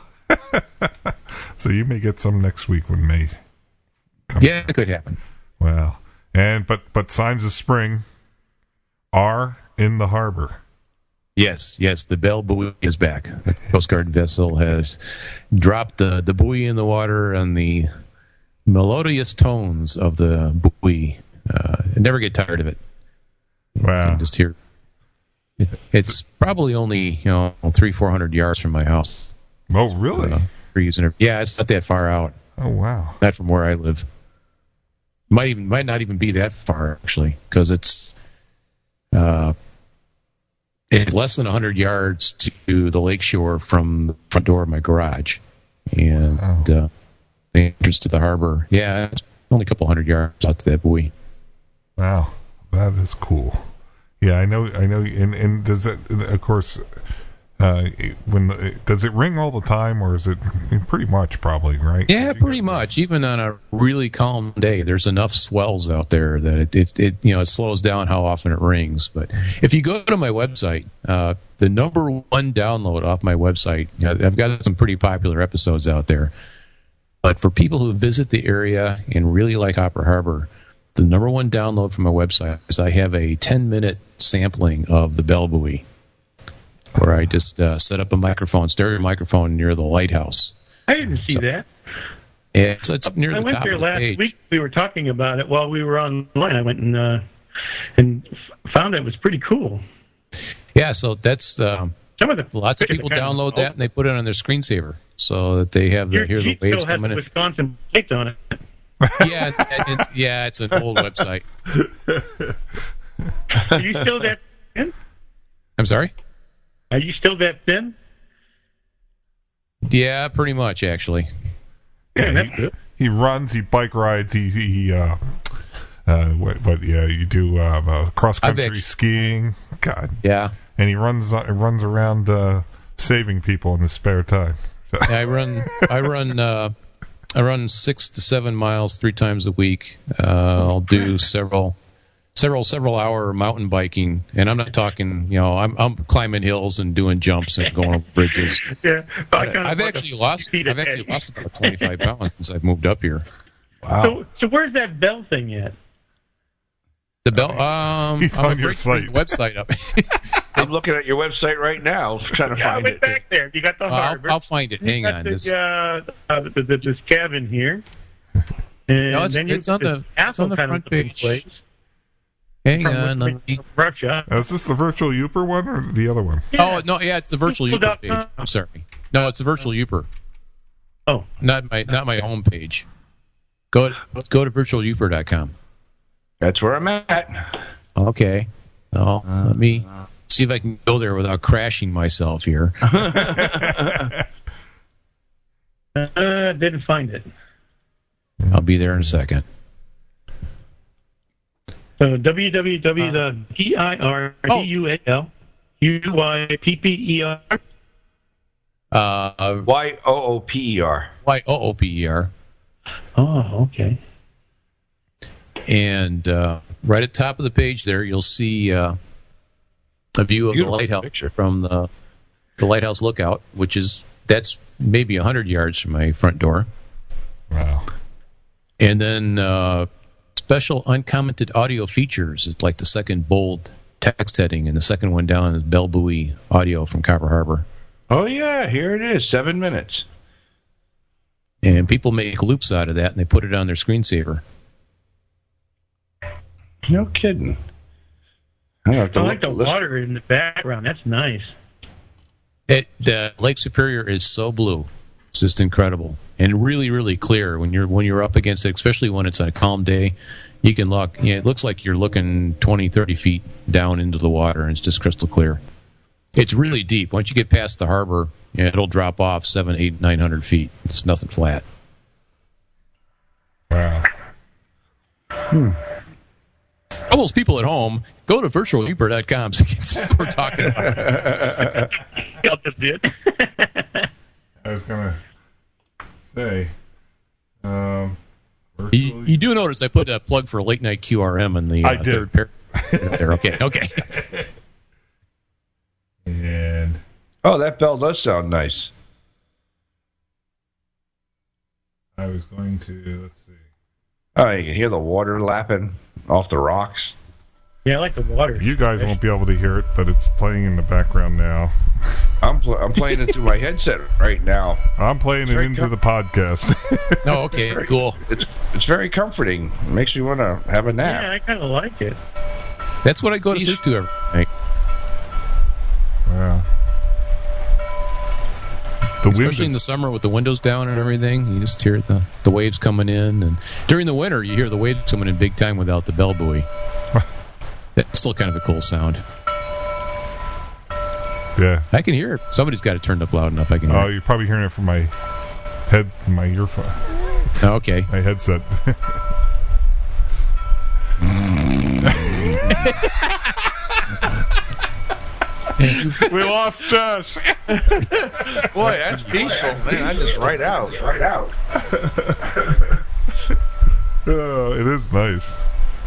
So you may get some next week when May comes. Yeah, it could happen. Wow. And but but signs of spring are in the harbor. Yes, yes, the Belle buoy is back. The Coast Guard vessel has dropped the, the buoy in the water, and the melodious tones of the buoy. Uh, I never get tired of it. Wow! Just hear. It, it's probably only you know three four hundred yards from my house. Oh, really? Uh, trees and yeah, it's not that far out. Oh, wow! Not from where I live. Might even might not even be that far actually, because it's uh, it's less than a hundred yards to the lakeshore from the front door of my garage, and wow. uh, the entrance to the harbor. Yeah, it's only a couple hundred yards out to that buoy. Wow, that is cool. Yeah, I know. I know. And, and does it? Of course, uh, when the, does it ring all the time, or is it pretty much probably right? Yeah, pretty much. Even on a really calm day, there's enough swells out there that it, it, it you know it slows down how often it rings. But if you go to my website, uh, the number one download off my website, you know, I've got some pretty popular episodes out there. But for people who visit the area and really like Opera Harbor, the number one download from my website is I have a ten-minute sampling of the Belle buoy, where I just uh, set up a microphone, stereo microphone near the lighthouse. I didn't see so, that. It's, it's up near I the went top there of the last page. week. We were talking about it while we were online. I went and uh, and found it was pretty cool. Yeah, so that's um, some of the lots of people download that and they put it on their screensaver so that they have the, hear the waves still coming has in. Wisconsin plates on it. Yeah, it, it, yeah, it's an old website. Are you still that thin? I'm sorry? Are you still that thin? Yeah, pretty much, actually. Yeah, he, he runs, he bike rides, he he uh, Uh, what, what? Yeah, you do uh, uh, cross country actually, skiing. God. Yeah. And he runs uh, runs around uh, saving people in his spare time. Yeah, I run. I run. Uh, I run six to seven miles three times a week. Uh, I'll do several, several, several hour mountain biking, and I'm not talking. You know, I'm I'm climbing hills and doing jumps and going over bridges. Yeah, But I've actually lost. I've actually lost about twenty-five pounds since I've moved up here. Wow. So, so where's that bell thing at? The bell. Um, He's I'm on gonna your break site. the website up. I'm looking at your website right now, trying to Yeah, I find went it. back there. You got the Well, I'll, harbor. I'll find it. Hang You got on. the, This, uh, uh, the, the, this cabin here. And No, it's- then you it's on the- it's on the kind of front page. place hang from on. which Let me, Russia. Is this the virtual Youper one or the other one? oh no, yeah, it's the virtual People Youper dot page. com. I'm sorry. No, it's the virtual Youper. Oh, Not my not my home page. Go to, go to virtual youper dot com. That's where I'm at. Okay. Oh, let me see if I can go there without crashing myself here. uh, didn't find it. I'll be there in a second. So w w w dot p i r d u a l u y p p e r Uh, Y O O P E R. Y O O P E R. Oh, okay. And uh, right at the top of the page there, you'll see uh, a view of Beautiful the lighthouse picture. from the the lighthouse lookout, which is that's maybe a hundred yards from my front door. Wow. And then uh, special uncommented audio features. It's like the second bold text heading, and the second one down is Bell Buoy audio from Copper Harbor. Oh, yeah, here it is, seven minutes. And people make loops out of that, and they put it on their screensaver. No kidding. I have to I look like the to listen. water in the background. That's nice. It, the Lake Superior is so blue. It's just incredible and really, really clear when you're when you're up against it, especially when it's on a calm day. You can look. Yeah, it looks like you're looking twenty, thirty feet down into the water, and it's just crystal clear. It's really deep. Once you get past the harbor, yeah, it'll drop off seven, eight, nine hundred feet. It's nothing flat. Wow. All those people at home, go to virtual youper dot com so you can see what we're talking about. Y'all just did. I was gonna say. Um, You, you do notice I put a plug for late night Q R M in the uh, I did. third paragraph there. Okay, okay. and Oh, that bell does sound nice. I was going to let's see. Oh, you can hear the water lapping off the rocks. Yeah, I like the water. You guys won't be able to hear it, but it's playing in the background now. I'm pl- I'm playing it through my headset right now. I'm playing it very into com- the podcast. Oh, okay, cool. It's it's very comforting. It makes me want to have a nap. Yeah, I kind of like it. That's what I go to sleep to every night. Wow. The wind Especially in is, the summer with the windows down and everything, you just hear the, the waves coming in. And during the winter, you hear the waves coming in big time without the bell buoy. That's still kind of a cool sound. yeah. I can hear it. Somebody's got it turned up loud enough I can Oh, hear it. you're probably hearing it from my head, my earphone, Oh, okay. my headset. We lost Josh. Boy, that's peaceful, man. I just write out, right out. Oh, it is nice.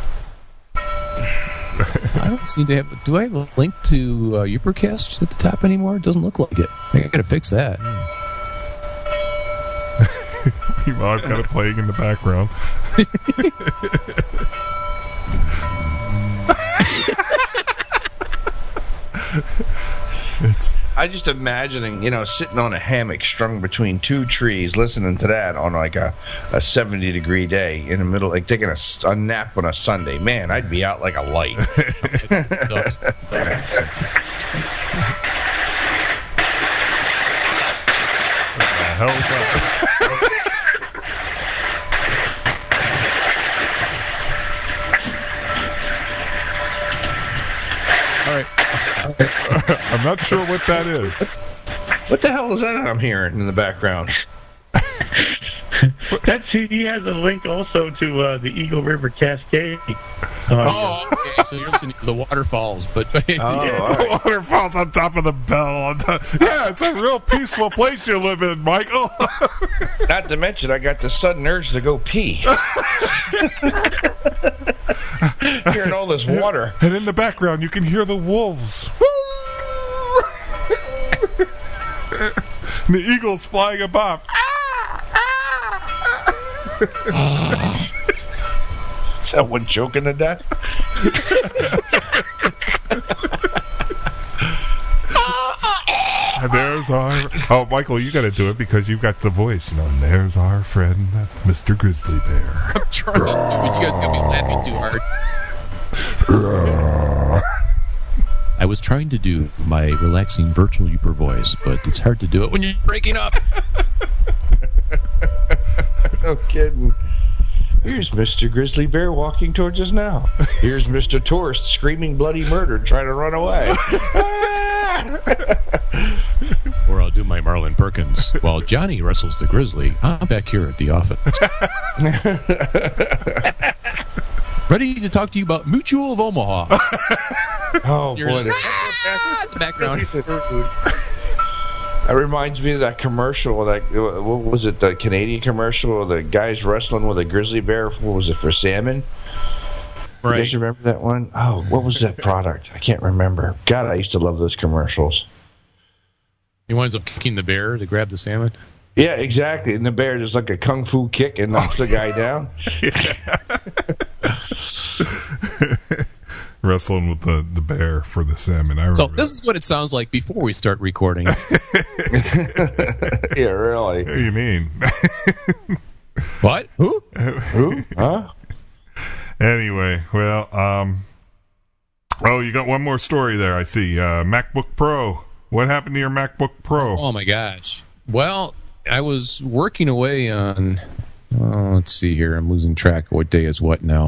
I don't seem to have. Do I have a link to uh, Ubercast at the top anymore? It doesn't look like it. I gotta fix that. Well, I've got it playing in the background. It's I just imagining, you know, sitting on a hammock strung between two trees, listening to that on like a, a seventy degree day in the middle, like taking a, s- a nap on a Sunday. Man, I'd be out like a light. what the hell is that? All right. I'm not sure what that is. What the hell is that I'm hearing in the background? What, That C D has a link also to uh, the Eagle River Cascade. Uh, Oh, okay. So you're listening to the waterfalls, but Oh, Yeah, all the right. waterfalls on top of the bell. On top. Yeah, it's a real peaceful place you live in, Michael. Not to mention, I got the sudden urge to go pee. Hearing all this water. And in the background, you can hear the wolves. And the eagles flying above. Is that one choking to death? And there's our... Oh, Michael, you got to do it because you've got the voice, you know. And there's our friend, Mister Grizzly Bear. I'm trying to do it. You guys got me laughing too hard. I was trying to do my relaxing virtual Uper voice, but it's hard to do it when you're breaking up. No kidding. Here's Mister Grizzly Bear walking towards us now. Here's Mister Tourist screaming bloody murder, trying to run away. Or I'll do my Marlon Perkins. While Johnny wrestles the grizzly, I'm back here at the office. Ready to talk to you about Mutual of Omaha. Oh, You're boy. in that- the background. That reminds me of that commercial. That what was it? The Canadian commercial where the guys wrestling with a grizzly bear. What was it for salmon? You Right. guys remember that one? Oh, what was that product? I can't remember. God, I used to love those commercials. He winds up kicking the bear to grab the salmon. Yeah, exactly. And the bear does like a kung fu kick and knocks the guy down. Wrestling with the, the bear for the salmon. I remember So this that. is what it sounds like before we start recording. Yeah, really. What do you mean? What? Who? Who? Huh? Anyway, well, um... Oh, you got one more story there, I see. Uh, MacBook Pro. What happened to your MacBook Pro? Oh my gosh. Well, I was working away on. Oh, let's see here. I'm losing track of what day is what now.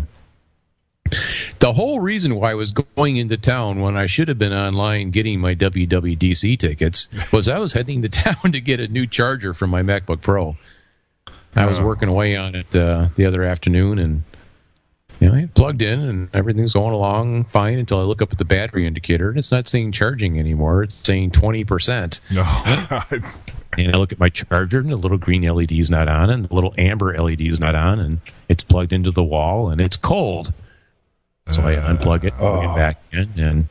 The whole reason why I was going into town when I should have been online getting my W W D C tickets was I was heading to town to get a new charger for my MacBook Pro. I was Oh. working away on it uh, the other afternoon, and you know, I plugged in, and everything's going along fine until I look up at the battery indicator, and it's not saying charging anymore. It's saying twenty percent. Oh, God. And I look at my charger, and the little green L E D is not on, and the little amber L E D is not on, and it's plugged into the wall, and it's cold. So I unplug it, plug it back in, and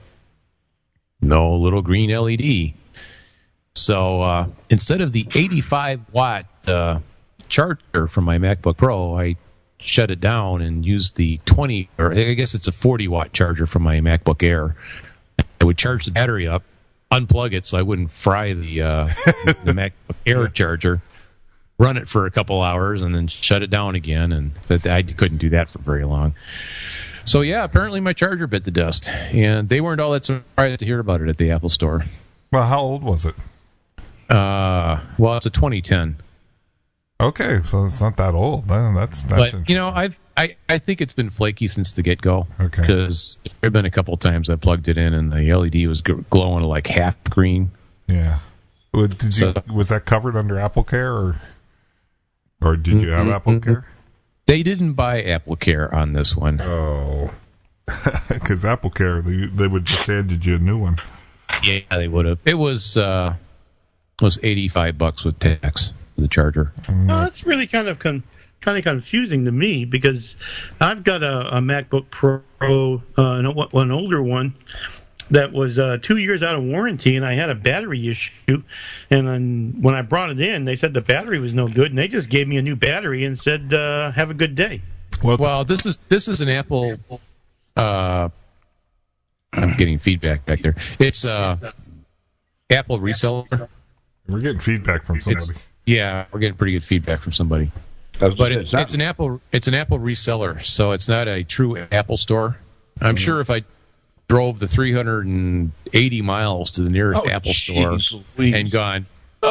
no little green L E D. So uh, instead of the eighty-five watt uh, charger from my MacBook Pro, I shut it down and used the twenty, or I guess it's a forty watt charger from my MacBook Air. I would charge the battery up, unplug it so I wouldn't fry the uh, the MacBook Air charger, run it for a couple hours, and then shut it down again. And but I couldn't do that for very long. So yeah, apparently my charger bit the dust, and they weren't all that surprised to hear about it at the Apple Store. Well, how old was it? Uh, well, it's a twenty ten. Okay, so it's not that old. Uh, That's, that's But you know, I've I, I think it's been flaky since the get go. Okay. Because there have been a couple of times I plugged it in and the L E D was g- glowing like half green. Yeah. Well, did you, So- was that covered under Apple Care, or or did you have Mm-mm, Apple mm-mm. Care? They didn't buy Apple Care on this one. Oh, because Apple Care, they they would just handed you a new one. Yeah, they would have. It was uh, it was eighty five bucks with tax for the charger. Oh, that's really kind of con- kind of confusing to me because I've got a, a MacBook Pro, uh, an, o- an older one that was uh, two years out of warranty, and I had a battery issue. And then when I brought it in, they said the battery was no good, and they just gave me a new battery and said, uh, "Have a good day." Well, Well, this is this is an Apple. Uh, I'm getting feedback back there. It's uh, Apple reseller. we're getting feedback from somebody. It's, yeah, we're getting pretty good feedback from somebody. I was But gonna it, say, it's an Apple. It's an Apple reseller, so it's not a true Apple store. I'm sure if I drove the three hundred eighty miles to the nearest Oh, Apple store jeez Louise. and gone,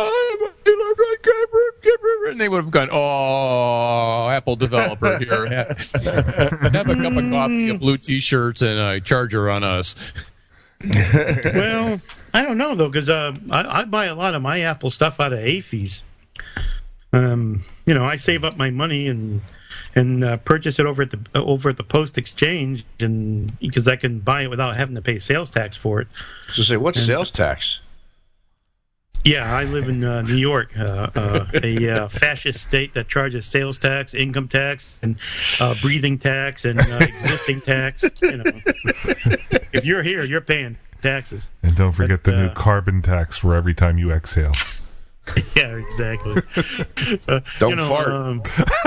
and they would have gone, "Oh, Apple developer here, have, have a cup of coffee, a blue T-shirt, and a charger on us." Well, I don't know though, because uh, I, I buy a lot of my Apple stuff out of A F E's. um, you know, I save up my money and and uh, purchase it over at the uh, over at the post exchange, and because I can buy it without having to pay sales tax for it. So say, what's and, sales tax? Yeah, I live in uh, New York, uh, uh, a uh, fascist state that charges sales tax, income tax, and uh, breathing tax, and uh, existing tax. You know, if you're here, you're paying taxes. And don't forget but, the new uh, carbon tax for every time you exhale. Yeah, exactly. So, Don't you know, fart. Um,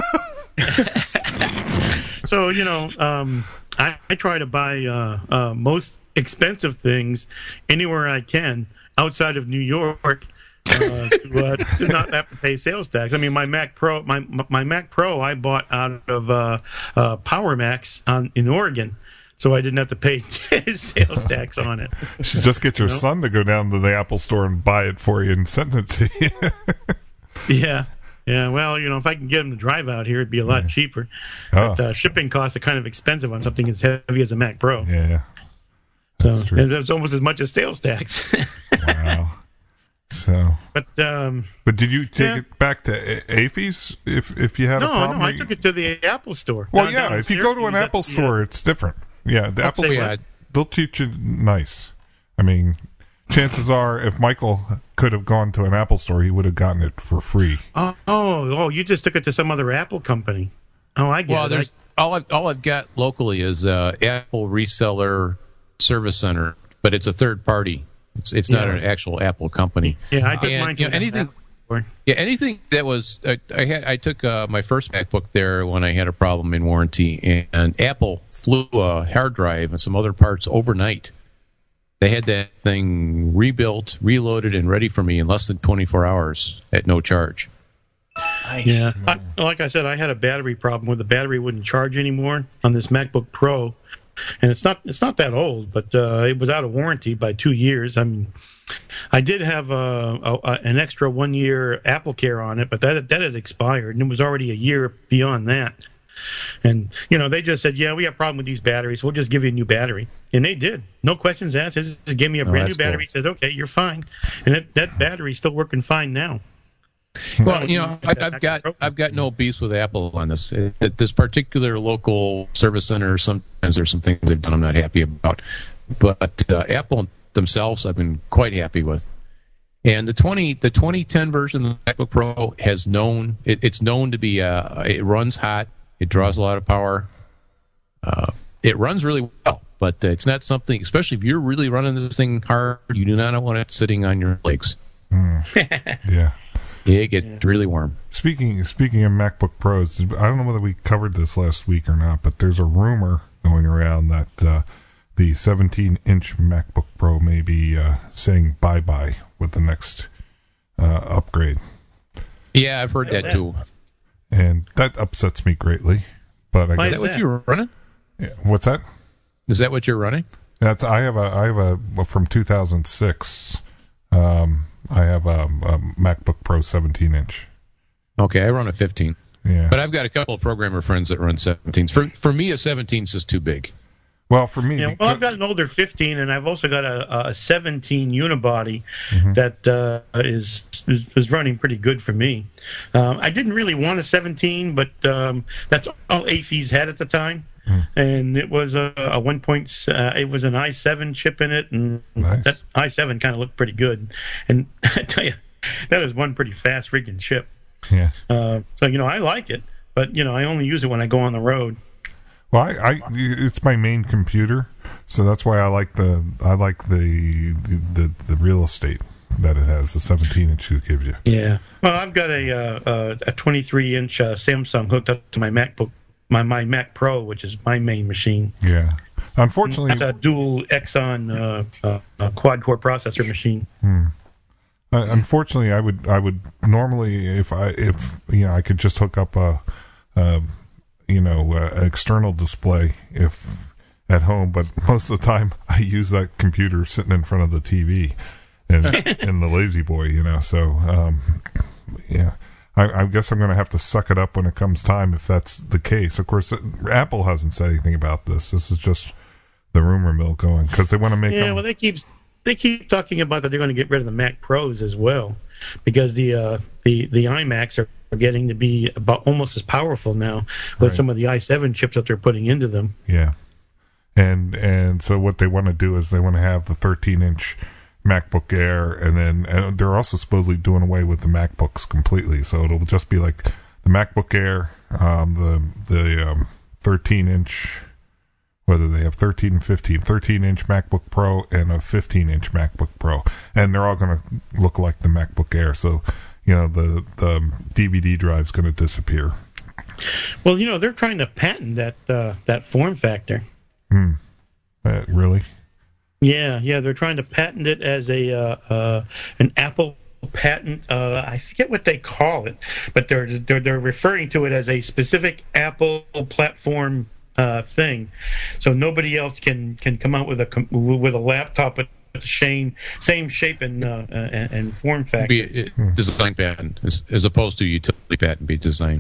so you know, um, I, I try to buy uh, uh, most expensive things anywhere I can outside of New York uh, to, uh, to not have to pay sales tax. I mean, my Mac Pro, my my Mac Pro, I bought out of uh, uh, Power Max on, in Oregon, so I didn't have to pay sales tax on it. You should just get your You know? son to go down to the Apple store and buy it for you and send it to you. Yeah. Yeah, well, you know, if I can get him to drive out here, it'd be a lot cheaper. Oh. But uh, shipping costs are kind of expensive on something as heavy as a Mac Pro. Yeah, so that's true. and it's almost as much as sales tax. wow. So, But um, but did you take Yeah. it back to A- AFI's if if you had a no, problem? no, or I you- took it to the Apple store. Well, down- yeah, down in if you go to an Syracuse Apple at the, store, uh, it's different. Yeah, the Apple say store, what? they'll teach you nice. I mean, chances are, if Michael could have gone to an Apple store, he would have gotten it for free. Oh, oh, oh, you just took it to some other Apple company. Oh, I get Well, it. there's all I've, all I've got locally is uh, Apple Reseller Service Center, but it's a third party. It's it's not Yeah. an actual Apple company. I, yeah, I took And, mine to you know, an anything. Apple store. Yeah, anything that was I, I had. I took uh, my first MacBook there when I had a problem in warranty, and, and Apple flew a hard drive and some other parts overnight. They had that thing rebuilt, reloaded, and ready for me in less than twenty-four hours at no charge. Yeah, I, like I said, I had a battery problem where the battery wouldn't charge anymore on this MacBook Pro, and it's not it's not that old, but uh, it was out of warranty by two years. I mean, I did have a, a, a, an extra one year Apple Care on it, but that that had expired, and it was already a year beyond that. And you know, they just said, "Yeah, we have a problem with these batteries. We'll just give you a new battery," and they did. No questions asked. They just gave me a Oh, brand new that's battery. cool. Said, "Okay, you're fine," and that, that battery's still working fine now. Well, you know, I, I've got I've got no beefs with Apple on this. At this particular local service center, sometimes there's some things they've done I'm not happy about, but uh, Apple themselves I've been quite happy with. And the twenty the twenty ten version of the MacBook Pro has known it, it's known to be uh, it runs hot, it draws a lot of power, uh, it runs really well, but uh, it's not something, especially if you're really running this thing hard, you do not want it sitting on your legs. Yeah. It gets really warm. Speaking speaking of MacBook Pros, I don't know whether we covered this last week or not, but there's a rumor going around that uh, the seventeen-inch MacBook Pro may be uh, saying bye-bye with the next uh, upgrade. Yeah, I've heard that too. And that upsets me greatly. But I Why Is guess, that what you're running? yeah, what's that? Is that what you're running? That's I have a I have a well, from two thousand six. Um, I have a, a MacBook Pro seventeen inch. Okay, I run a fifteen. Yeah. But I've got a couple of programmer friends that run seventeens. For for me, a seventeen is just too big. Well, for me, Yeah, well, I've got an older fifteen, and I've also got a, a seventeen unibody that uh, is, is is running pretty good for me. Um, I didn't really want a seventeen, but um, that's all A F Is had at the time, and it was a, a one point. Uh, it was an i seven chip in it, and Nice. that i seven kind of looked pretty good. And I tell you, that is one pretty fast freaking chip. yeah. Uh, so you know, I like it, but you know, I only use it when I go on the road. Well, I, I it's my main computer, so that's why I like the I like the the, the, the real estate that it has. The seventeen inch it gives you. Yeah. Well, I've got a uh, a twenty-three inch uh, Samsung hooked up to my MacBook, my my Mac Pro, which is my main machine. Yeah. Unfortunately, That's a dual Exxon uh, uh, uh, quad core processor machine. uh, unfortunately, I would I would normally if I if you know I could just hook up a, a you know uh, an external display if at home, but most of the time I use that computer sitting in front of the T V and and the lazy boy, you know. So um, yeah. I, I guess I'm going to have to suck it up when it comes time if that's the case. Of course, Apple hasn't said anything about this. This is just the rumor mill going because they want to make Yeah. them. Well, they keep they keep talking about that they're going to get rid of the Mac Pros as well, because the uh, the the iMacs are getting to be about almost as powerful now with Right. some of the i seven chips that they're putting into them. Yeah. And and so what they want to do is they want to have the thirteen inch MacBook Air, and then and they're also supposedly doing away with the MacBooks completely. So it'll just be like the MacBook Air, um, the the um, thirteen inch, whether they have thirteen and fifteen, thirteen inch MacBook Pro and a fifteen inch MacBook Pro, and they're all going to look like the MacBook Air. So, you know, the the D V D drive's going to disappear. Well, you know, they're trying to patent that uh, that form factor. Hmm. Uh, really? Yeah, yeah, they're trying to patent it as a uh, uh, an Apple patent. Uh, I forget what they call it, but they're they're they're referring to it as a specific Apple platform uh, thing. So nobody else can, can come out with a com- with a laptop with the same same shape and uh, and, and form factor. Be a, a design patent as, as opposed to utility patent be design.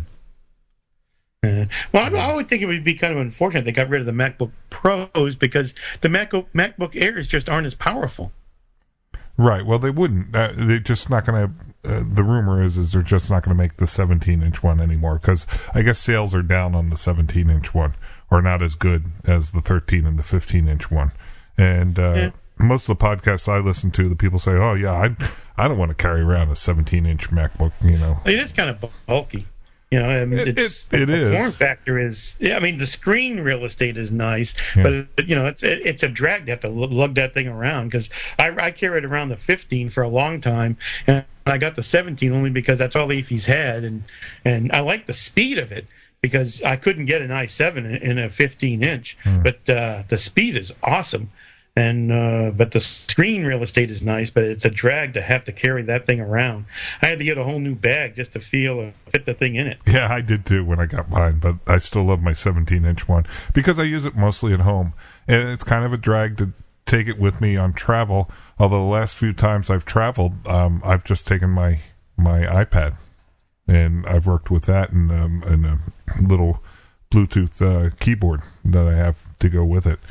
Uh, well, I, I would think it would be kind of unfortunate they got rid of the MacBook Pros because the MacBook MacBook Airs just aren't as powerful. Right. Well, they wouldn't. Uh, they're just not going to. Uh, the rumor is, is they're just not going to make the seventeen inch one anymore because I guess sales are down on the seventeen inch one, or not as good as the thirteen and the fifteen inch one. And uh, yeah. most of the podcasts I listen to, the people say, "Oh yeah, I I don't want to carry around a seventeen inch MacBook." You know, it is kind of bulky. You know, I mean, it, it's, it, it the is. form factor is. Yeah, I mean, the screen real estate is nice, yeah. but it, you know, it's it, it's a drag to have to lug that thing around because I, I carried around the fifteen for a long time, and I got the seventeen only because that's all Eephys had, and and I like the speed of it because I couldn't get an i seven in, in a fifteen inch, hmm. but uh, the speed is awesome. And uh, but the screen real estate is nice, but it's a drag to have to carry that thing around. I had to get a whole new bag just to feel and fit the thing in it. Yeah, I did too when I got mine, but I still love my seventeen inch one because I use it mostly at home, and it's kind of a drag to take it with me on travel. Although the last few times I've traveled, um, I've just taken my my iPad, and I've worked with that and um, and a little Bluetooth uh, keyboard that I have to go with it.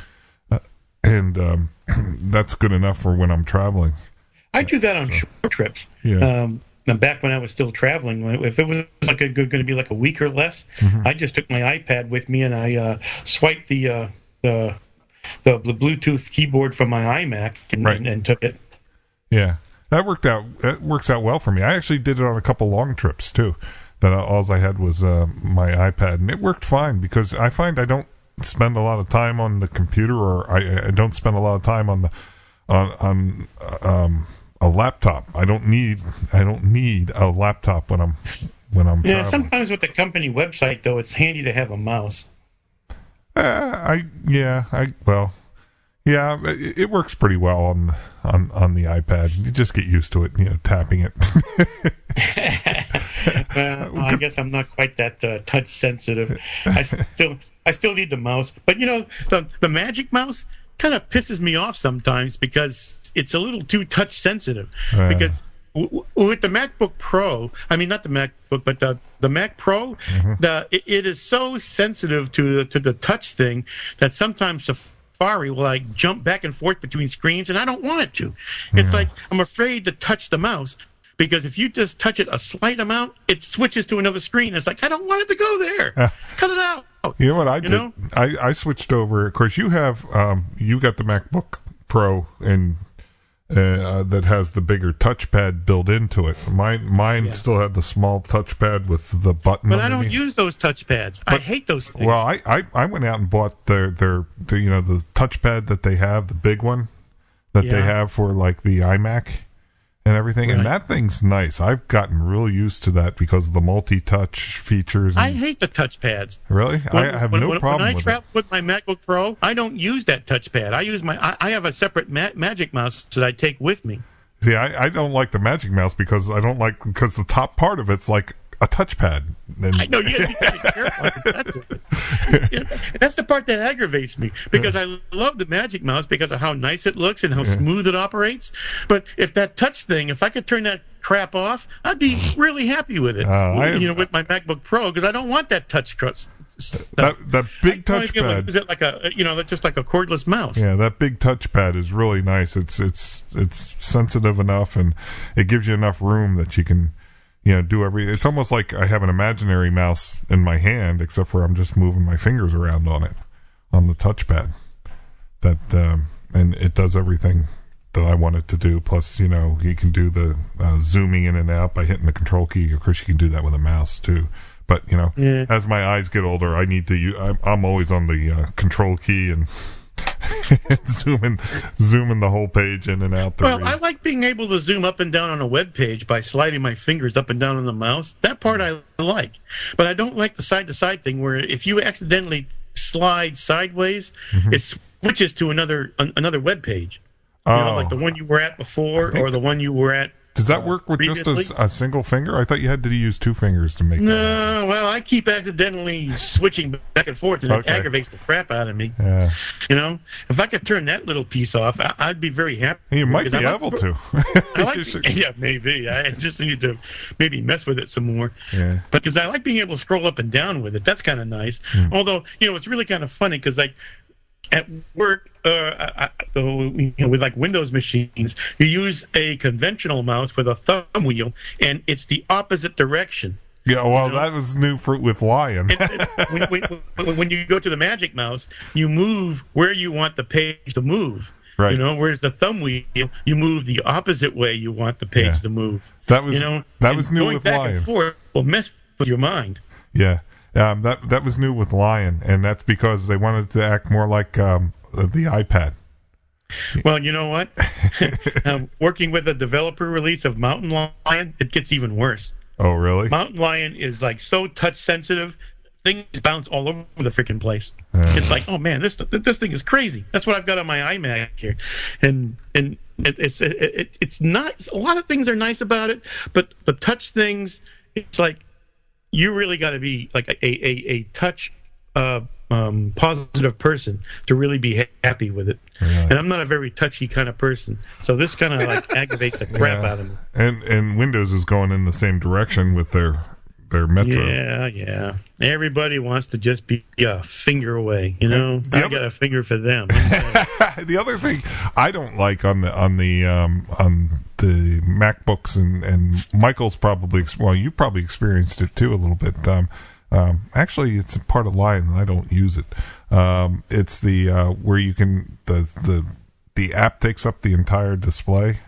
And um, that's good enough for when I'm traveling. I do that on so, short trips. Yeah. Um, and back when I was still traveling, if it was like a going to be like a week or less, mm-hmm. I just took my iPad with me and I uh, swiped the, uh, the the the Bluetooth keyboard from my iMac and, right. and, and took it. Yeah, that worked out. That works out well for me. I actually did it on a couple long trips too. That all I had was uh, my iPad, and it worked fine because I find I don't spend a lot of time on the computer, or I, I don't spend a lot of time on the on on um, a laptop. I don't need I don't need a laptop when I'm when I'm yeah. traveling. Sometimes with the company website though, it's handy to have a mouse. Uh, I yeah I well yeah it, it works pretty well on on on the iPad. You just get used to it, you know, tapping it. Well, I guess I'm not quite that uh, touch sensitive. I still. I still need the mouse, but you know, the the Magic Mouse kind of pisses me off sometimes because it's a little too touch sensitive. Uh. Because w- w- with the MacBook Pro, I mean not the MacBook, but the the Mac Pro, mm-hmm. the it, it is so sensitive to to the touch thing that sometimes Safari will like jump back and forth between screens, and I don't want it to. It's yeah. like I'm afraid to touch the mouse. Because if you just touch it a slight amount, it switches to another screen. It's like, I don't want it to go there. Uh, Cut it out. You know what I you did? Know? I, I switched over. Of course, you have um, you got the MacBook Pro and uh, that has the bigger touchpad built into it. Mine mine yeah. still had the small touchpad with the button. But underneath. I don't use those touchpads. But, I hate those things. Well, I, I, I went out and bought their, their their you know the touchpad that they have, the big one that yeah. they have for like the iMac. And everything, right. and that thing's nice. I've gotten real used to that because of the multi-touch features. And... I hate the touchpads. Really, when, I have when, no when, problem when I with travel it. with my MacBook Pro, I don't use that touchpad. I use my. I, I have a separate ma- Magic Mouse that I take with me. See, I, I don't like the Magic Mouse because I don't like because the top part of it's like a touchpad. And... I know you have to be careful. That's, you know, that's the part that aggravates me because I love the Magic Mouse because of how nice it looks and how yeah. smooth it operates. But if that touch thing, if I could turn that crap off, I'd be really happy with it. Uh, have, you know, with my MacBook Pro because I don't want that touch crust. That that big touchpad is it like a you know just like a cordless mouse? Yeah, that big touchpad is really nice. It's it's it's sensitive enough and it gives you enough room that you can. you know, do every. It's almost like I have an imaginary mouse in my hand, except for I'm just moving my fingers around on it, on the touchpad. That um, and it does everything that I want it to do. Plus, you know, you can do the uh, zooming in and out by hitting the control key. Of course, you can do that with a mouse too. But you know, yeah. as my eyes get older, I need to. Use, I'm, I'm always on the uh, control key and. zooming zooming the whole page in and out. Well, read. I like being able to zoom up and down on a web page by sliding my fingers up and down on the mouse. That part I like. But I don't like the side-to-side thing where if you accidentally slide sideways, mm-hmm. it switches to another an, another web page. You oh. know, like the one you were at before or the one you were at. Does that work with previously? just a, a single finger? I thought you had to use two fingers to make no, that happen. No, well, I keep accidentally switching back and forth, and okay. it aggravates the crap out of me. Yeah. You know, if I could turn that little piece off, I, I'd be very happy. You might be able like, to. I like to, yeah, maybe. I just need to maybe mess with it some more. Yeah. But because I like being able to scroll up and down with it. That's kind of nice. Hmm. Although, you know, it's really kind of funny because, like, at work, uh, I, I, you know, with like Windows machines, you use a conventional mouse with a thumb wheel, and it's the opposite direction. Yeah, well, you know? That was new for with Lion. and, and when, when, when you go to the Magic Mouse, you move where you want the page to move. Right. You know, whereas the thumb wheel, you move the opposite way you want the page yeah. to move. That was you know, that was new going with back Lion. And forth will mess with your mind. Yeah. Um, that that was new with Lion, and that's because they wanted to act more like um, the iPad. Well, you know what? um, working with a developer release of Mountain Lion, it gets even worse. Oh, really? Mountain Lion is like so touch sensitive, things bounce all over the freaking place. Uh, it's like, oh man, this this thing is crazy. That's what I've got on my iMac here, and and it, it's it, it, it's not. A lot of things are nice about it, but the touch things, it's like. You really got to be like a a, a touch uh, um, positive person to really be ha- happy with it. Yeah. And I'm not a very touchy kind of person, so this kind of like aggravates the crap yeah. out of me. And and Windows is going in the same direction with their their Metro. Yeah, yeah. Everybody wants to just be a finger away. You know, I other, got a finger for them. The other thing I don't like on the on the um, on the MacBooks and, and Michael's probably well, you probably experienced it too a little bit. Um, um, actually, it's a part of Lion and I don't use it. Um, it's the uh, where you can the the the app takes up the entire display.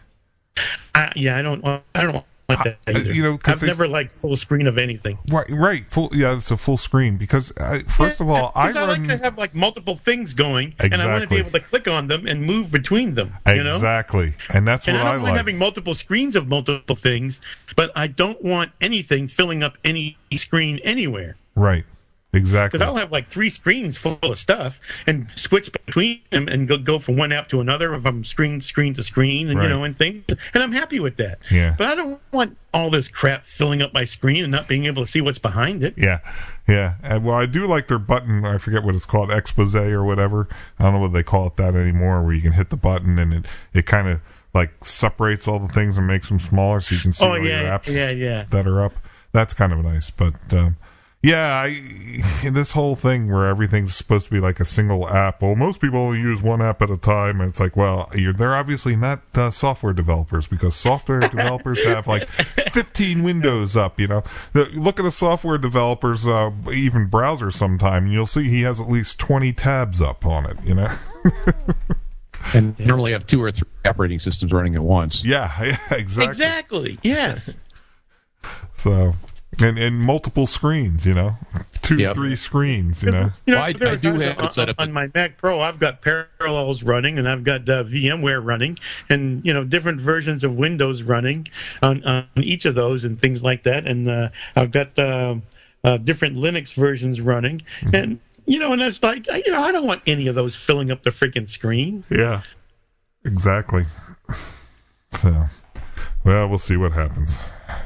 Uh, yeah, I don't. I don't. Like that you know, I've never liked full screen of anything. Right, right. Full, yeah, it's a full screen because I, first yeah, of all, I, I run, like to have like multiple things going, exactly. and I want to be able to click on them and move between them. You Exactly, know? And that's and what I I, don't like. mind having multiple screens of multiple things, but I don't want anything filling up any screen anywhere. Right. Exactly. Because I'll have like three screens full of stuff and switch between them and go, go from one app to another if I'm screen screen to screen and right. you know and things. And I'm happy with that. Yeah. But I don't want all this crap filling up my screen and not being able to see what's behind it. Yeah. Yeah. And, well, I do like their button. I forget what it's called, expose or whatever. I don't know whether they call it that anymore, where you can hit the button and it, it kind of like separates all the things and makes them smaller so you can see oh, all yeah, your apps yeah, yeah. that are up. That's kind of nice. But, um, yeah, I, this whole thing where everything's supposed to be like a single app. Well, most people only use one app at a time, and it's like, well, you're, they're obviously not uh, software developers because software developers have like fifteen windows up. You know, look at a software developer's uh, even browser sometime, and you'll see he has at least twenty tabs up on it. You know. And normally have two or three operating systems running at once. Yeah, yeah, exactly. Exactly. Yes. So. And and multiple screens, you know, two, yep. three screens, you know. You know well, I, I do have it set up on my Mac Pro. I've got Parallels running, and I've got uh, VMware running, and you know, different versions of Windows running on, on each of those, and things like that. And uh, I've got uh, uh, different Linux versions running, mm-hmm. and you know, and it's like, you know, I don't want any of those filling up the freaking screen. Yeah, exactly. So, well, we'll see what happens.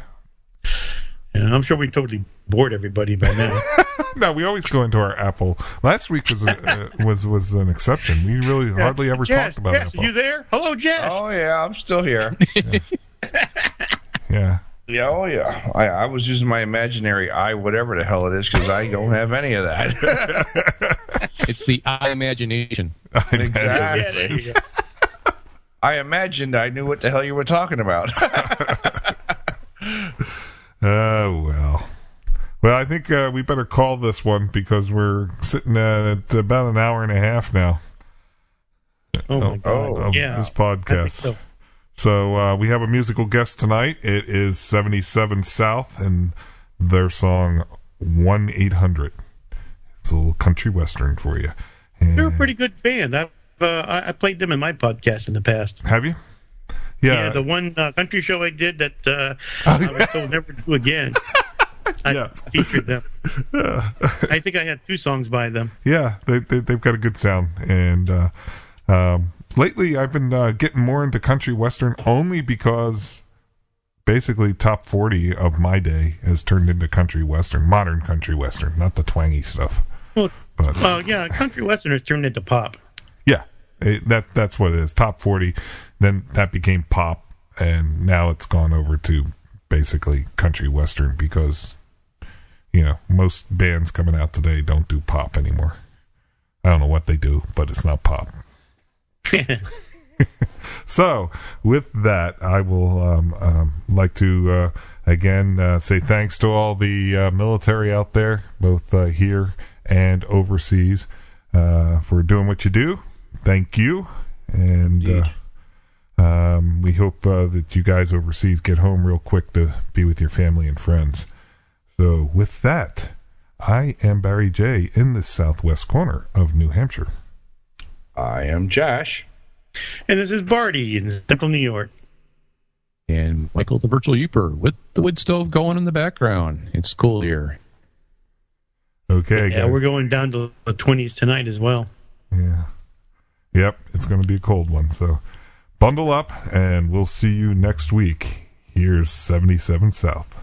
Yeah, I'm sure we totally bored everybody by now. No, we always go into our Apple. Last week was a, uh, was was an exception. We really yeah. hardly ever Jess, talked about Jess, Apple. Are you there? Hello, Jess. Oh yeah, I'm still here. Yeah. yeah. Yeah, oh yeah. I, I was using my imaginary eye, whatever the hell it is, because I don't have any of that. It's the eye imagination. Exactly. Yeah, there you go. I imagined I knew what the hell you were talking about. Oh, well. Well, I think uh, we better call this one because we're sitting at about an hour and a half now. Oh, my God. Of yeah. this podcast. So, so uh, we have a musical guest tonight. It is seventy-seven South and their song one eight hundred. It's a little country western for you. And they're a pretty good band. I've, uh, I, I played them in my podcast in the past. Have you? Yeah. Yeah, the one uh, country show I did that uh, I was told never to do again. I Yeah. featured them. I think I had two songs by them. Yeah, they, they, they've got a good sound. And uh, um, lately I've been uh, getting more into country western only because basically top forty of my day has turned into country western, modern country western, not the twangy stuff. Well, But, well yeah, country western has turned into pop. Yeah, it, that that's what it is. Top forty, then that became pop, and now it's gone over to basically country western because, you know, most bands coming out today don't do pop anymore. I don't know what they do, but it's not pop. So, with that, I will um, um, like to uh, again uh, say thanks to all the uh, military out there, both uh, here and overseas, uh, for doing what you do. Thank you, and uh, um, we hope uh, that you guys overseas get home real quick to be with your family and friends. So, with that, I am Barry J. in the southwest corner of New Hampshire. I am Josh. And this is Barty in central New York. And Michael the Virtual Youper with the wood stove going in the background. It's cool here. Okay, Yeah, guys. we're going down to the twenties tonight as well. Yeah. Yep, it's going to be a cold one. So bundle up, and we'll see you next week. Here's seventy-seven South.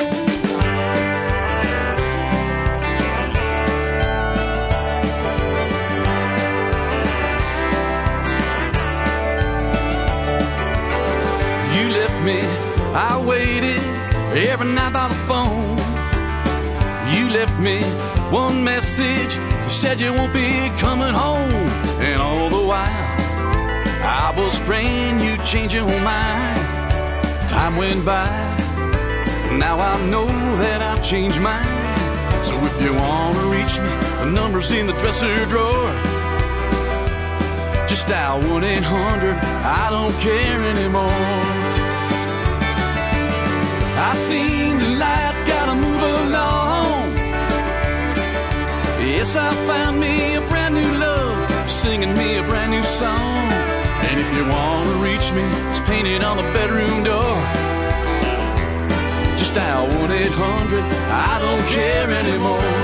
You left me, I waited every night by the phone. You left me one message, you said you won't be coming home. And all the while, I was praying you'd change your mind. Time went by, now I know that I've changed mine. So if you want to reach me, the number's in the dresser drawer. Just dial one eight hundred, I don't care anymore. I seen the light, gotta move along. Yes, I found me a brand new love, singing me a brand new song. And if you want to reach me, it's painted on the bedroom door. Just dial one eight hundred, I don't care anymore.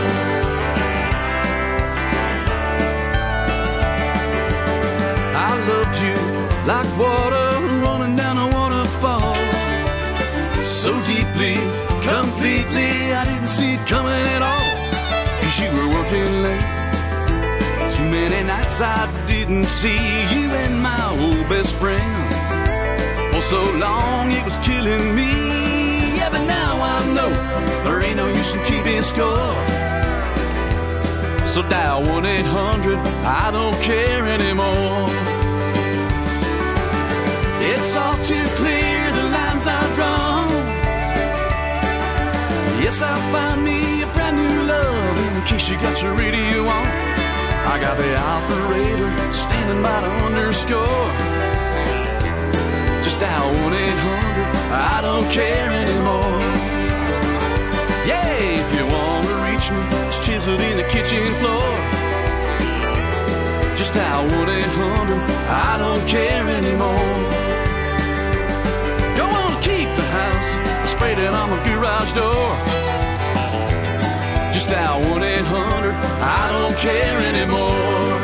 I loved you like water running down a waterfall. So deeply, completely, I didn't see it coming at all. Cause you were working late. Too many nights I didn't see you and my old best friend. For so long it was killing me. Yeah, but now I know there ain't no use in keeping score. So dial one eight hundred, I don't care anymore. It's all too clear, the lines I've drawn. Yes, I found me a brand new love, in case you got your radio on. I got the operator standing by to underscore. Just dial one eight hundred, I don't care anymore. Yeah, if you want to reach me, it's chiseled in the kitchen floor. Just dial one eight hundred, I don't care anymore. Go on, keep the house, I sprayed it on the garage door. Just dial one eight hundred, I don't care anymore.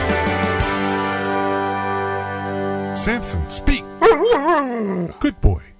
Samson, speak. Good boy.